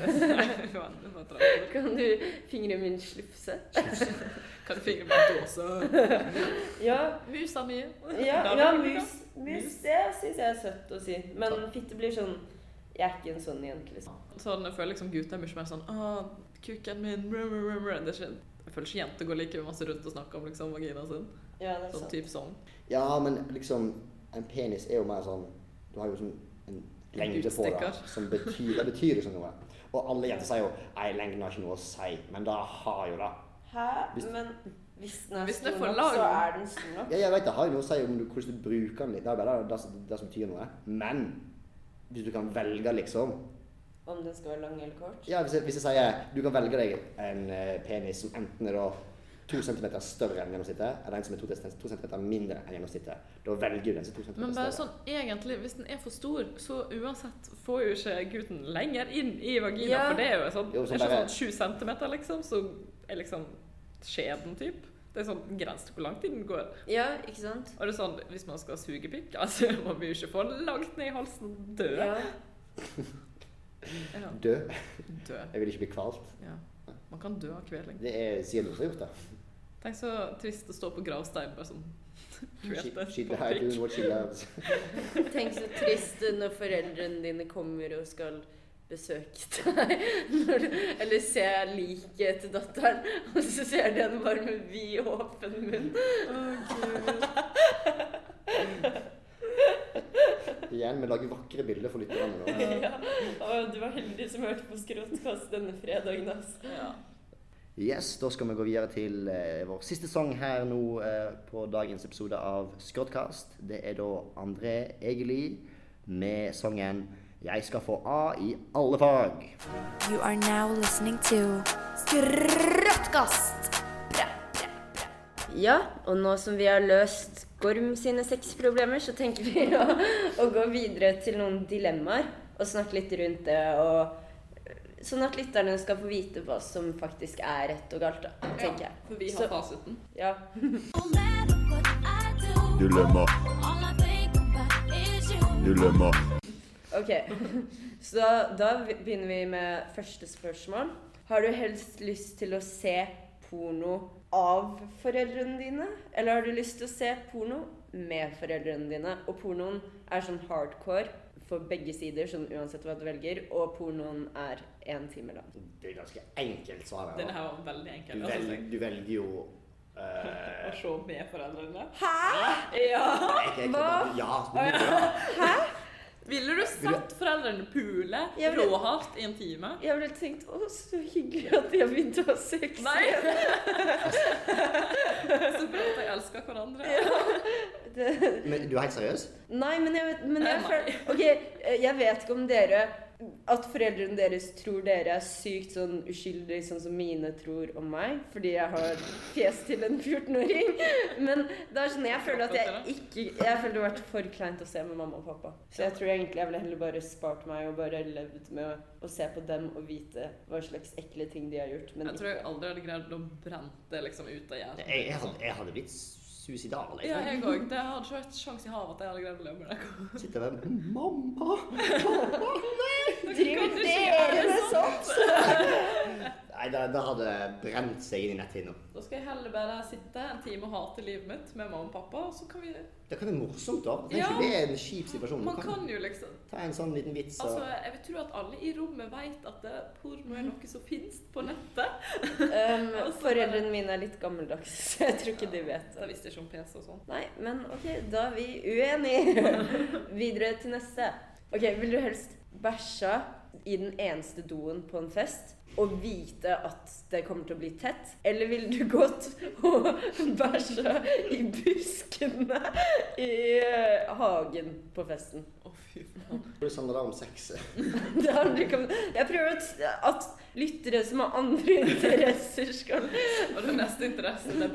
B: Kan du fingre min slufse?
A: Kan du fingre med dåse?
B: Ja,
A: Musa mi.
B: ja,
A: Da
B: ja
A: er det
B: mus, mus, det synes jeg er søtt å si. Men fitte blir sånn, jeg er ikke en sånn jente, liksom.
A: Sånn, jeg føler liksom gutter er mye mer sånn, ah, kuken min, brr, brr, brr, brr. Det er ikke, jeg føler ikke jenter går like masse rundt og snakker om liksom vagina sin.
B: Ja, det er
A: Sånn
B: sant.
A: typ sånn.
C: Ja, men liksom, en penis er jo mer sånn, du har jo sånn en lengde på det,
A: Utstikker.
C: som betyr, det betyr liksom noe. Og alle jenter sier jo, nei, lengden har ikke noe å si, men da har jo det.
B: Hæ?
C: Hvis-
B: Men hvis den er
A: Hvis den er
B: stor
A: for
B: nok,
A: lang.
B: så er den stor nok.
C: Ja, jeg vet det har jo noe å si om du, hvordan du bruker den litt, det er bare det, det, det som betyr noe. Men, hvis du kan velge liksom,
B: Om den skal være lang eller kort.
C: ja, hvis jeg, hvis jeg sier, du kan velge deg en eh, penis som enten er da to centimeter større enn gjennomsnittet, eller en som er to, to centimeter mindre enn gjennomsnittet. Da velger du den som er to centimeter
A: Men bare
C: større.
A: sånn, egentlig, hvis den er for stor, så uansett får jo ikke gutten lenger inn i vagina,
B: Ja.
A: for det er jo sånn,
C: Jo,
A: det
C: sånn
A: er ikke
C: bare-
A: sånn sju centimeter liksom, så er liksom skjeden typ. Det er sånn grense på hvor lang tid den går.
B: Ja, ikke sant?
A: Og det er sånn, hvis man skal suge pikk, altså må vi jo ikke få den langt ned i halsen dø.
B: Ja.
A: Ja.
C: Dø.
A: Dø.
C: Jeg vil ikke bli kvalt.
A: Ja. Man kan dø av kveling.
C: Det er sikkert noen som har gjort det.
A: Tenk så trist å stå på gravstein bare sånn
C: She,
A: kvelte
C: she
A: på
C: died doing
A: pikk.
C: what she loves.
B: Tenk så trist når foreldrene dine kommer og skal besøke deg. Når du, eller se liket til datteren, og så ser de henne bare med vid åpen munn.
C: Igjen, vi lager vakre bilder for lytterne nå.
B: Ja. Og du var heldig som hørte på Skrotkast denne fredagen, altså.
A: Ja.
C: Yes, da skal vi gå videre til eh, vår siste sang her nå eh, på dagens episode av Skrotkast. Det er da André Egeli med sangen «Jeg skal få A i alle fag».
E: You are now listening to Skrotkast.
B: Ja, og nå som vi har løst Gorm sine sexproblemer, så tenker vi å, å gå videre til noen dilemmaer og snakke litt rundt det, og sånn at lytterne skal få vite hva som faktisk er rett og galt, da, tenker jeg.
A: For vi
B: Så-
A: har fasiten.
B: Ja.
D: Dilemma. Dilemma.
B: Ok, så da, da begynner vi med første spørsmål. Har du helst lyst til å se porno av foreldrene dine, eller har du lyst til å se porno med foreldrene dine? Og pornoen er sånn hardcore for begge sider, sånn uansett hva du velger, og pornoen er en time lang.
C: Det er ganske enkelt svar her.
A: Den
C: da.
A: her var veldig
C: Du,
A: enkel.
C: vel,
A: Altså,
C: du velger jo... eh,
A: å se med foreldrene.
B: Hæ? Ja!
C: jeg- jeg-
B: Hva?
C: Ja, du, ja.
A: Ville du sett foreldrene pule
B: Jeg ville-
A: råhardt i en time?
B: Jeg ville tenkt, å, så hyggelig at de har begynt å ha sex.
A: Nei! Så bra at de elsker hverandre.
B: Det,
C: Men du er helt seriøs?
B: Nei, men jeg vet, men jeg
A: Nei.
B: føler, ok, jeg vet ikke om dere at foreldrene deres tror dere er sykt sånn uskyldig, sånn som mine tror om meg, fordi jeg har fjes til en fjortenåring. Men det er sånn, jeg føler at jeg ikke, jeg føler det har vært for kleint å se med mamma og pappa. Så jeg tror egentlig jeg ville heller bare spart meg og bare levd med å se på dem og vite hva slags ekle ting de har gjort. Men
A: Jeg tror jeg aldri hadde greid å brente det liksom ut av hjernen.
C: Jeg, jeg, hadde, jeg hadde blitt suicidal.
A: Ja, jeg òg. Det hadde ikke vært sjanse i havet at jeg hadde greid å leve med det.
C: Sitter der med mamma, mamma, nei!
B: driver dere med sånt?
C: Nei, da, da hadde det brent seg inn i netthinna.
A: Da skal jeg heller bare sitte en time og hate livet mitt med mamma og pappa, og så kan vi...
C: Det kan være morsomt da. Tenk
A: Ja.
C: ikke det er en kjip situasjon.
A: Man kan jo liksom...
C: ta en sånn liten vits. Og...
A: Altså, jeg vil tro at alle i rommet vet at det, porno er noe som finnes på nettet.
B: Um, foreldrene mine er litt gammeldags, så jeg tror ikke de vet
A: Jeg
B: det.
A: visste ikke om P C og sånn.
B: Nei, men ok, da er vi uenige. Videre til neste. Ok, vil du helst bæsja i den eneste doen på en fest og vite at det kommer til å bli tett? Eller vil du gått og bæsja i buskene i eh, hagen på festen?
A: Å, fy faen.
C: Det handler da om sex.
B: Det handler ikke om... Jeg prøver at, at lyttere som har andre interesser skal...
A: Og det neste interesse, det er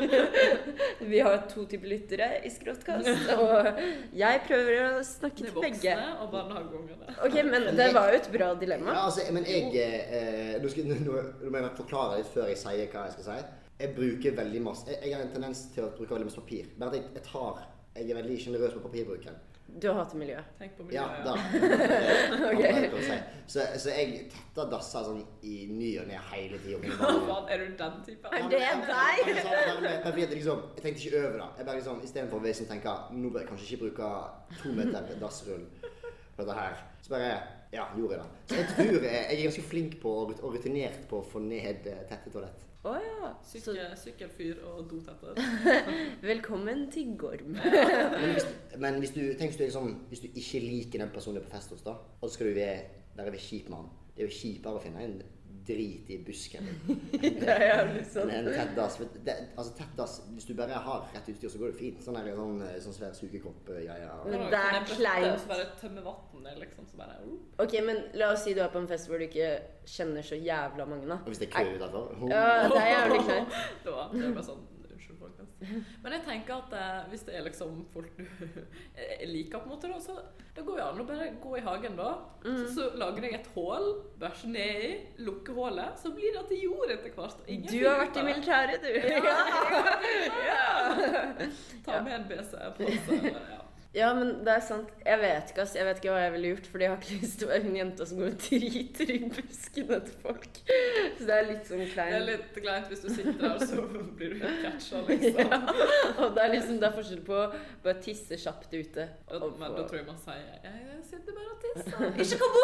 A: bæsj.
B: Vi har to typer lyttere i Skråttkast, og jeg prøver å snakke
A: Det er
B: til begge.
A: voksne og barnehageungene.
B: Ok, men det var jo et bra dilemma.
C: Ja, altså, men jeg... Eh, nå, skal, nå, nå må jeg forklare litt før jeg sier hva jeg skal si. Jeg bruker veldig masse... Jeg, jeg har en tendens til å bruke veldig masse papir. Bare at jeg, jeg tar... Jeg er veldig generøs på papirbruken.
B: Du hater miljøet.
A: Tenk på
C: Ja,
A: miljøet.
C: da.
B: Ok.
C: Si. Så, så jeg tetter dasser sånn i ny og ned hele tiden.
A: Hva faen, er du den typen?
B: Er det deg?
C: Men, men, men, fordi at liksom, jeg tenkte ikke over da. Jeg bare liksom, i stedet for å liksom tenke, nå bør jeg kanskje ikke bruke to meter dassrull på dette her. Så bare, ja, gjorde jeg det. Så jeg tror jeg, jeg er ganske flink på og rutinert på å få ned eh, tette toalett.
B: Åja.
A: Sykkel, sykkelfyr og dotetter.
B: Velkommen til Gorm.
C: Men hvis, men hvis du, tenk hvis du, er liksom, hvis du ikke liker den personen på fest hos da, og så skal du være, være ved kjip mann. Det er jo kjipere å finne en drit i busken.
B: Det er jævlig sånn.
C: En tett dass. Det, altså tett dass, hvis du bare har rett utstyr, så går det fint. Sånn er det sånn, sånn svær sugekropp-greier.
B: Men det er kleint.
A: Så bare tømme vatten, liksom, så bare... Uh.
B: Ok, men la oss si du er på en fest hvor du ikke kjenner så jævla mange da.
C: Og hvis det er kø utenfor.
B: Ja, det er jævlig kleint.
A: Det var, det var sånn, unnskyld folkens. Men jeg tenker at eh, hvis det er liksom folk du eh, liker på en måte da, så det går jo an å bare gå i hagen da,
B: Mm.
A: så, så lager jeg et hål, bæsj ned i, lukke hålet, så blir det til jord etter hvert. og ingen
B: Du
A: finner
B: har
A: ut
B: vært i
A: av det.
B: militæret, du.
A: Ta med en B C på oss, eller, ja.
B: Ja, men det er sant. Jeg vet ikke, ass. Jeg vet ikke hva jeg ville gjort, fordi jeg har ikke lyst til å være en jente som går og driter i buskene til folk. Så det er litt sånn
A: Det er
B: klein.
A: litt kleint hvis du sitter der, så blir du helt catcha, liksom.
B: Ja. Og det er liksom, det er forskjell på å bare tisse kjapt ute.
A: Og,
B: og
A: men
B: få-
A: da tror jeg man sier, jeg sitter bare og tisser, ikke kom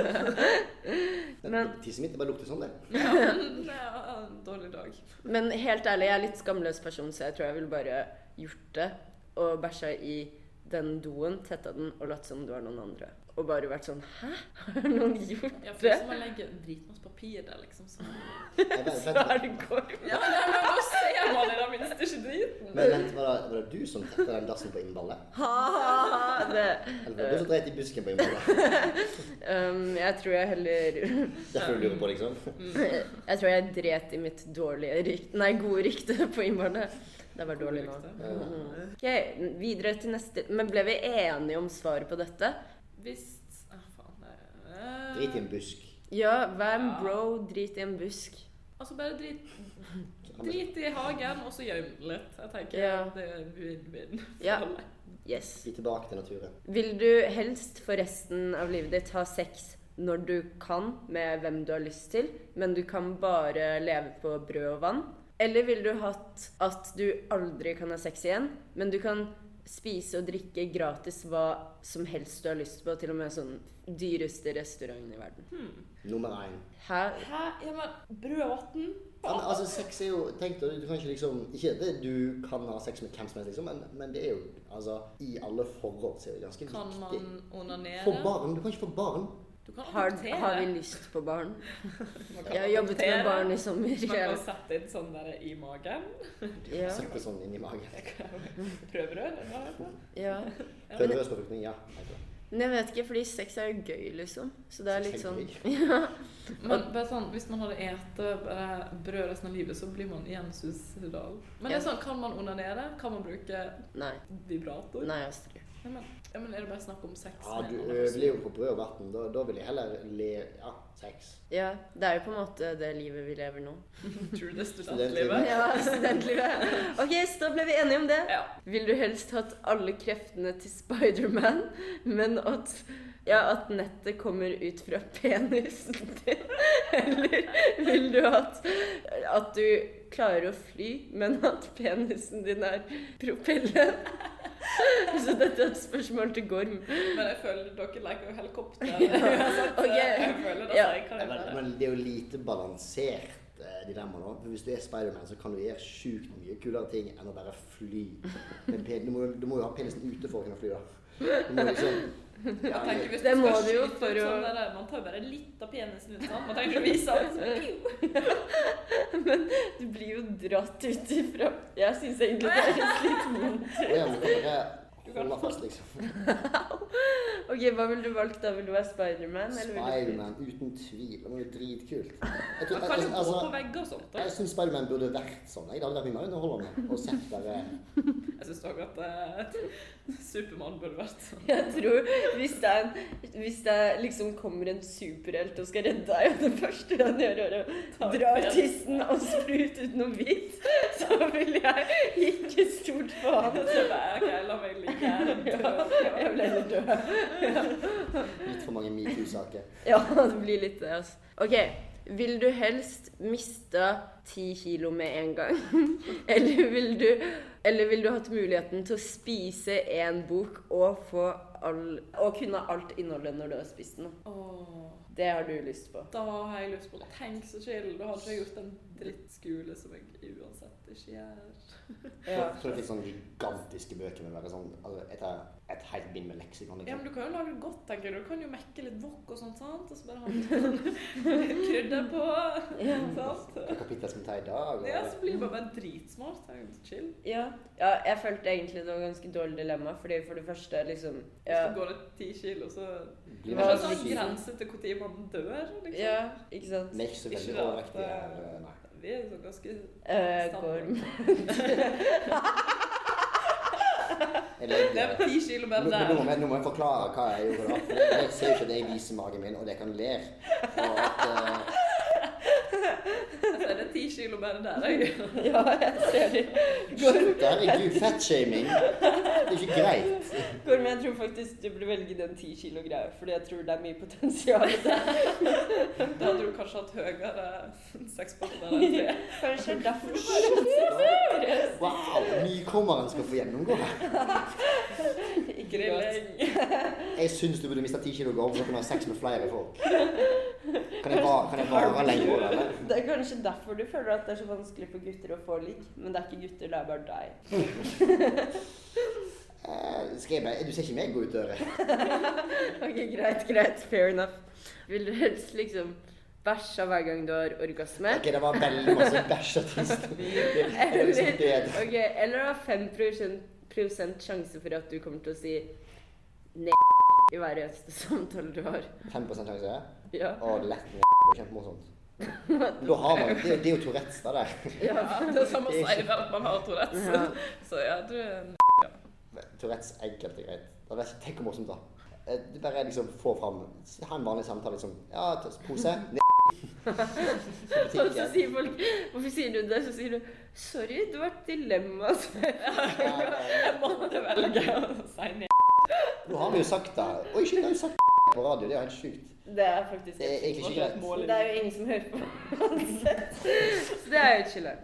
A: bort!
B: Men-
C: Tissen mitt bare lukter sånn det.
A: Ja, det er en dårlig dag.
B: Men helt ærlig, jeg er litt skamløs person, så jeg tror jeg ville bare gjort det. Og bæsja i den doen, tetta den og latt som det var noen andre. Og bare vært sånn, hæ? Har noen gjort
A: Ja, for
B: det?
A: hvis man legger dritmasse papir der, liksom, så...
C: Jeg vet,
B: Så
C: vet,
B: er det går.
A: Ja, men ja, men da ser man i det minste ikke driten.
C: men vent, var det, var det du som tetta den dassen på innballet?
B: Ha, ha, ha. Det,
C: Eller var det du som dreit i busken på innballet?
B: um, jeg tror jeg heller...
C: Derfor du lurer på, liksom.
B: Jeg tror jeg dret i mitt dårlige rykte, nei, gode rykte på innballet. Det var dårlig nå. Mhm. Ok, videre til neste. Men ble vi enige om svaret på dette?
A: Hvis... Ah, faen, det er...
C: Drit i en busk.
B: Ja, vær en
A: Ja.
B: bro, drit i en busk.
A: Altså, bare drit... Drit i hagen, og så gjem den litt. Jeg tenker
B: Ja.
A: det er win-win.
B: Ja. Yes.
C: Gi tilbake til naturen.
B: Vil du helst for resten av livet ditt ha sex når du kan, med hvem du har lyst til, men du kan bare leve på brød og vann? Eller vil du hatt at du aldri kan ha sex igjen, men du kan spise og drikke gratis hva som helst du har lyst på, til og med sånn dyreste restauranten i verden?
A: Hmm.
C: Nummer én.
B: Hæ?
A: Hæ? Ja, men brød og vatten?
C: Ja, men altså, sex er jo, tenk deg, du kan ikke liksom, ikke det du kan ha sex med hvem som helst, liksom, men, men det er jo, altså, i alle forhold så er det ganske
A: Kan
C: viktig.
A: man onanere?
C: For barn, du kan ikke få barn.
A: Du kan
B: Har,
A: adoptere.
B: har vi lyst på barn?
A: Man kan
B: Jeg har jobbet med
A: adoptere.
B: barn i sommer.
A: Man
B: Jeg-
A: kan sette inn sånn der i magen.
B: Ja.
C: Sette sånn inn i magen.
A: Prøverør, eller hva heter det?
B: Ja.
C: Prøverørsbefruktning, ja. heter det.
B: Men jeg vet ikke, fordi sex er jo gøy, liksom. Så det er litt
C: Sex er
B: sånn...
C: gøy.
B: Ja.
A: Men bare sånn, hvis man hadde ete bare brød resten av livet, så blir man igjen suicidal. Men det er sånn, kan man onanere? Kan man bruke
B: Nei.
A: vibrator?
B: Nei, Astrid.
A: Nei, men, ja, men er det bare snakk om sex?
C: Ja,
A: med
C: du
A: en
C: ø,
A: annen
C: blir jo på brød og vatten. Da, da vil jeg heller le... Ja, sex.
B: Ja, det er jo på en måte det livet vi lever nå.
A: person? Tror du det er
C: Studentlivet.
A: studentlivet?
B: Ja, studentlivet. Ok, så da ble vi enige om det.
A: Ja.
B: Vil du helst hatt alle kreftene til Spider-Man, men at, ja, at nettet kommer ut fra penisen din? Eller vil du hatt at du klarer å fly, men at penisen din er propellen? Så dette er et spørsmål til Gorm.
A: Men jeg føler dere leker jo helikopter.
B: Ja, ok.
A: Jeg føler det
B: Ja.
A: jeg kan
C: Men,
A: være.
C: men det er jo lite balansert eh, dilemma nå. For hvis du er Spider-Man, så kan du gjøre sjukt mye kulere ting enn å bare fly. Men pen, du, må, jo- du må jo ha penisen ute for å kunne fly, da. Du må liksom...
A: Jeg tenker hvis
B: Det
A: du
B: må
A: skal
B: du jo
A: skyte
B: for
A: ut
B: å-
A: sånn der, man tar jo bare litt av penisen ut, sant? Man trenger ikke å vise alt. Så,
B: Men du blir jo dratt ut ifra. Jeg synes egentlig det er litt vondt.
C: Og igjen, du kan bare holde meg fast, liksom.
B: Ok, hva vil du valgt da? Vil du være Spider-Man? eller vil du fly?
C: Spider-Man, uten tvil. Det var jo dritkult. Jeg, tror,
A: man kan jo gå
C: altså,
A: på vegger og sånt. Da.
C: jeg synes Spider-Man burde vært sånn. Jeg hadde vært mye mer underholdende. Og sett bare...
A: Jeg synes også at eh, Superman burde vært sånn.
B: Jeg tror hvis det, er en, hvis det er liksom kommer en superhelt og skal redde deg, og det første han gjør er å dra ut tissen og sprute ut noe hvitt, så vil jeg ikke stort på han.
A: Så bare, ok, la meg ligge her.
B: Ja, jeg vil heller dø.
C: Litt for mange MeToo-saker.
B: Ja, det blir litt det, altså. Ok, vil du helst miste ti kilo med en gang? Eller vil du, eller vil du hatt muligheten til å spise en bok og få all, og kunne alt innholdet når du har spist den?
A: Åh,
B: Det har du lyst på.
A: da har jeg lyst på å tenke så chill. Da hadde jeg gjort en drittskole som jeg uansett ikke gjør.
B: Ja.
C: Jeg tror det finnes sånne gigantiske bøker med å være sånn, altså et, et helt bind med leksikon.
A: Ja, men
C: Liksom.
A: du kan jo lage det godt, tenker jeg. Du kan jo mekke litt wok og sånt, sant? Og så bare ha litt krydder på,
B: Ja.
A: sant?
C: Hva kapittel skal vi ta i dag? Og,
A: Ja, så blir det bare dritsmart. Det er jo chill.
B: Ja. ja, jeg følte egentlig det var ganske dårlig dilemma, fordi for det første liksom ja,
A: Så går det ti kilo, så
C: blir
A: det
C: man
A: er
B: Hva
A: sånn
C: syk?
A: grense til hvor tid man dør, liksom.
B: ja, ikke sant?
C: Vi er ikke så veldig
A: Ikke det at,
C: overvektige her,
A: eh,
C: nei.
A: Vi er jo så ganske
B: Eh,
A: standard.
B: Gorm.
C: Jeg
A: Det
C: legger-
A: er ti kilo bare
C: Nå, nå, må
A: der.
C: jeg, nå må jeg forklare hva jeg gjorde da. For jeg ser jo ikke at jeg viser magen min, og det kan ler. Og at, eh,
A: Altså, det er ti kilo bare der, jeg.
B: Ja, jeg ser det. Gorm,
C: slutt, herregud, fettshaming. Det er ikke greit.
B: Gorm, jeg tror faktisk du burde velge den ti kilo greia, fordi jeg tror det er mye potensial der.
A: Da hadde du kanskje hatt høyere sexpartner enn tre.
B: Kanskje derfor du har en sexpartner.
C: Wow, nykommeren skal få gjennomgå her.
B: Ikke
A: Grilling.
C: Jeg synes du burde miste ti kilo gård for å kunne ha sex med flere folk. Kan jeg vare, kan jeg vare lenger på det, eller?
B: Det er kanskje derfor du føler at det er så vanskelig for gutter å få lik, men det er ikke gutter, det er bare deg.
C: Eh, skal jeg bare, du ser ikke meg gå ut døra.
B: Ok, greit, greit, fair enough. Vil du helst liksom bæsje hver gang du har orgasme?
C: Ok, det var veldig masse bæsjeartist. Det er liksom
B: Eller,
C: bedre.
B: ok, eller ha fem prosent sjanse for at du kommer til å si ne i hver eneste samtale du har.
C: fem prosent sjanse.
B: Ja.
C: Og lett med det er kjempemorsomt. Da har man, det, det er jo Tourettes da der.
A: Ja, det er samme å si vel at man har Tourettes.
B: Ja.
A: Så ja, du er en
C: Tourettes enkelt og greit. Det er tenk hvor morsomt da. Eh, Det bare er liksom få fram, ha en vanlig samtale liksom, ja, ta pose, ne-
B: Og så sier folk, hvorfor sier du det? Så sier du, sorry, det var et dilemma.
A: Jeg måtte velge å si ned.
C: Nå har vi jo sagt det. Oi, shit, jeg har jo sagt på radio, det er jo helt sykt.
B: Det er faktisk
C: Det er egentlig ikke greit.
B: Men det er jo ingen som hører på uansett. Så det er jo chiller'n.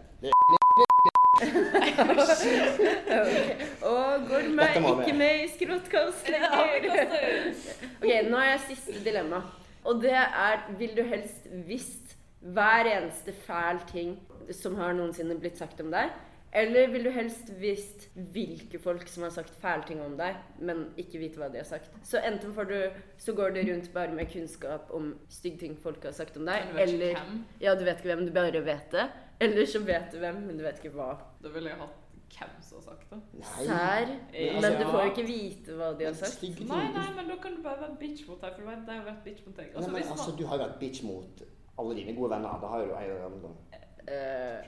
B: Okay. Og Gorm er
C: Dette må vi.
B: ikke med i skråtkast lenger. Ok, nå har jeg siste dilemma. Og det er, vil du helst visst hver eneste fæl ting som har noensinne blitt sagt om deg? Eller vil du helst visst hvilke folk som har sagt fæle ting om deg, men ikke vite hva de har sagt? Så enten får du, så går du rundt bare med kunnskap om stygge ting folk har sagt om deg,
A: Men du vet ikke
B: eller
A: hvem.
B: ja, du vet ikke hvem, du bare vet det. Eller så vet du hvem, men du vet ikke hva.
A: Da ville jeg hatt hvem som har sagt det.
C: Nei.
B: Sær,
A: Ja.
B: men du får jo ikke vite hva de har sagt.
C: Stygge ting.
A: Nei, nei, men da kan du bare være bitch mot deg, for du vet, det har jo vært bitch mot deg.
C: Nei,
A: Altså,
C: men
A: hvis
C: altså,
A: man...
C: du har jo vært bitch mot alle dine gode venner. Da har jo du en eller annen gang.
B: Eh,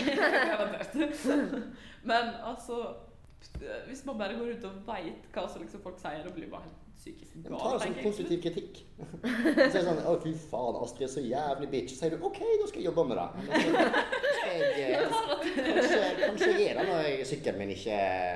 A: Garantert. Men altså, hvis man bare går ut og vet hva som liksom folk sier, det blir bare helt psykisk
C: Men
A: galt.
C: ta det som
A: tenker jeg.
C: konstruktiv kritikk. Så er det sånn, å fy faen, Astrid er så jævlig bitch. Så sier du, ok, da skal jeg jobbe med det. Da skal skal jeg, eh, kanskje, kanskje jeg er det når jeg sykkelen min ikke,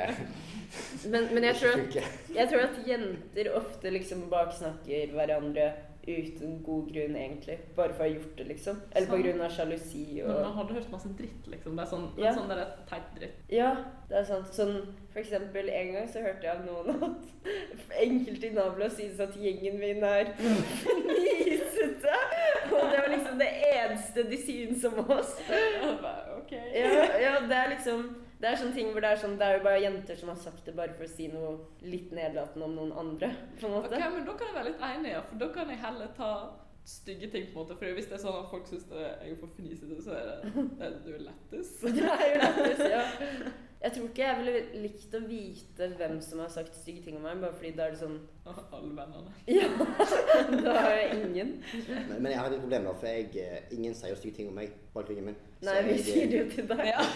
B: men, men jeg,
C: ikke
B: tror at,
C: funker.
B: jeg tror at jenter ofte liksom baksnakker hverandre uten god grunn, egentlig. Bare for å ha gjort det, liksom. Eller på
A: Sånn.
B: grunn av sjalusi
A: Men man
B: og...
A: hadde hørt masse dritt, liksom. Det er sånn,
B: Ja.
A: sånn der teit dritt.
B: Ja, det er sant. Sånn, for eksempel, en gang så hørte jeg av noen at enkelte i Nabla synes at gjengen min er nisete. Og det var liksom det eneste de synes om oss.
A: Jeg bare, ok.
B: Ja, ja, det er liksom... Det er sånne ting hvor det er sånn, det er jo bare jenter som har sagt det bare for å si noe litt nedlatende om noen andre, på en måte.
A: Ok, men da kan jeg være litt enig, ja, for da kan jeg heller ta stygge ting på en måte, for hvis det er sånn at folk synes det jeg er for fnisete, så er det, det er du lettis.
B: Det er jo lettest, ja. Jeg tror ikke jeg ville likt å vite hvem som har sagt stygge ting om meg, bare fordi da er det sånn...
A: Alle vennerne.
B: Ja, da har jeg ingen.
C: Men, men jeg har et problem da, for jeg, eh, ingen sier jo stygge ting om meg bak ryggen min. Så
B: Nei, vi
C: jeg,
B: sier det jo til deg.
A: Ja.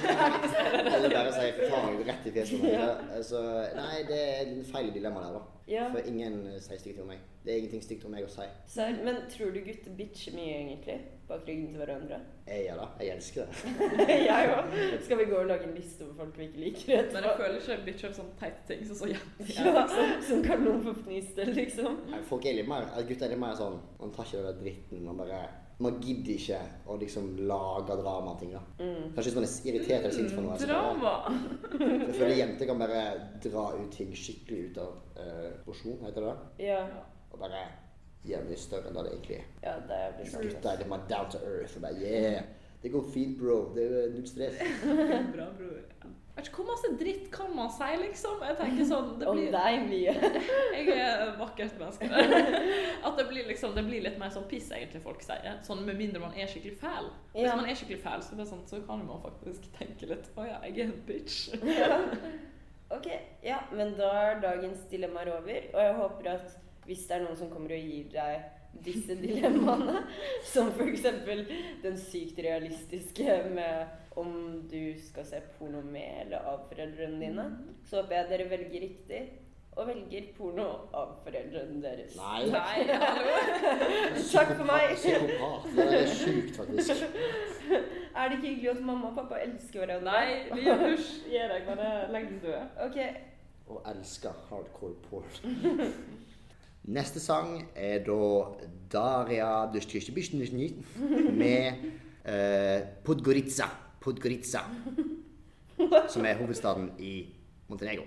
C: Alle bare sier faen rett i fjeset. Ja. Altså, nei, det er en feil dilemma der da.
B: Ja.
C: For ingen eh, sier stygge ting om meg. Det er ingenting stygt om meg å si.
B: Serr, men tror du gutter bitcher mye egentlig? Bak ryggen til hverandre?
C: Jeg gjør det. Jeg elsker det.
B: Jeg også. Skal vi gå og lage en liste over folk vi ikke liker etterpå?
A: Men jeg føler ikke bitch av sånne teite ting, så så jenter.
B: Ja, som, som kan noen få fnist til, liksom.
C: Nei, folk er litt mer, eller gutter er litt mer sånn, man tar ikke det der dritten, man bare, man gidder ikke å liksom lage drama og ting da.
B: Mm.
C: Kanskje hvis man er irritert eller sint for noe. så bare-
A: Drama!
C: Jeg føler jenter kan bare dra ut ting skikkelig ut av uh, porsjon, heter det da?
B: Ja,
C: Og bare gjøre mye større enn det det egentlig er.
B: ja, det er blitt sant.
C: Gutter er litt mer down to earth, og bare, yeah, det går fint bro, det er null stress.
A: Bra, bror. Jeg vet ikke hvor masse dritt kan man si, liksom. Jeg tenker sånn, det
B: Om
A: blir...
B: deg mye.
A: Jeg er et vakkert menneske. At det blir liksom, det blir litt mer sånn piss egentlig folk sier. Sånn med mindre man er skikkelig fæl. Hvis
B: Ja.
A: man er skikkelig fæl, så, det er sånn, så kan man faktisk tenke litt, åja, jeg er en bitch.
B: Ja. Ok, ja, men da er dagens dilemmaer over, og jeg håper at hvis det er noen som kommer og gir deg disse dilemmaene, som for eksempel den sykt realistiske med om du skal se porno med eller av foreldrene dine, så håper jeg dere velger riktig, og velger porno av foreldrene deres.
C: Nei.
A: Nei, hallo.
B: Takk for meg.
C: Psykopat, det er sjukt faktisk.
B: Er det ikke hyggelig at mamma og pappa elsker hverandre?
A: Nei, vi gjør husj, gi deg, men det er lenge død.
B: Ok,
C: Og elsker hardcore porn. Neste sang er da Daria Dushtyshtybyshtnysjny med uh, Podgorica, Podgorica, som er hovedstaden i Montenegro.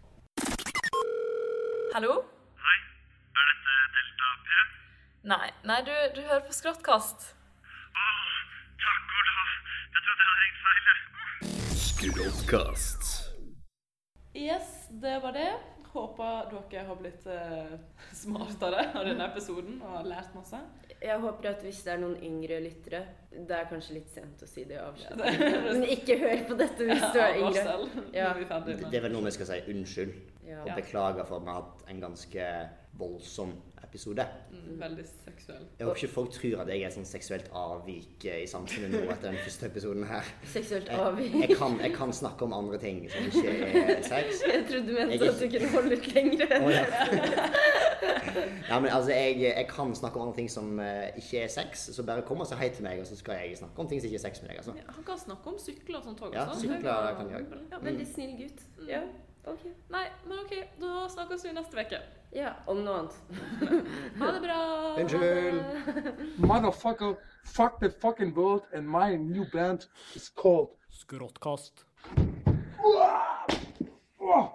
F: Hallo?
G: Hei, er dette Delta P?
F: Nei, nei du, du hører på Skråttkast.
G: Åh, takk Olav. Jeg trodde jeg hadde ringt feil. jeg.
D: Skråttkast.
A: Yes, det var det. Håper dere har blitt uh, smartere av denne episoden og har lært masse.
B: jeg håper at hvis det er noen yngre lyttere, det er kanskje litt sent å si det i
A: Ja,
B: avslutningen.
A: det er-
B: Men ikke hør på dette hvis du er yngre.
A: Advarsel.
B: Ja.
A: Nå er vi ferdig
C: Det,
A: med.
C: det er vel noe vi skal si unnskyld,
B: Ja.
C: og beklager for at vi har hatt en ganske voldsom episode.
A: Mm, veldig seksuell.
C: Jeg håper ikke folk tror at jeg er sånn seksuelt avvik eh, i samfunnet nå etter den første episoden her.
B: Seksuelt
C: Jeg,
B: avvik.
C: jeg, kan, jeg kan snakke om andre ting som ikke er sex.
B: Jeg trodde du mente
C: Jeg-
B: at du kunne holde ut lenger.
C: Å, ja. Ja, men altså, jeg, jeg kan snakke om andre ting som eh, ikke er sex, så bare kom og si hei til meg, og så skal jeg snakke om ting som ikke er sex med deg, altså.
A: Ja, han kan snakke om sykler og sånt også.
C: Ja,
A: sant?
C: sykler kan jeg også.
A: Ja, men,
B: Veldig snill gutt. Ja, ok.
A: nei, men ok, da snakkes vi neste veke.
B: Ja, om noe annet.
A: Ha det bra!
C: Unnskyld!
H: Motherfucker, fuck the fucking world, and my new band is called
I: Skråttkast.
H: Oh!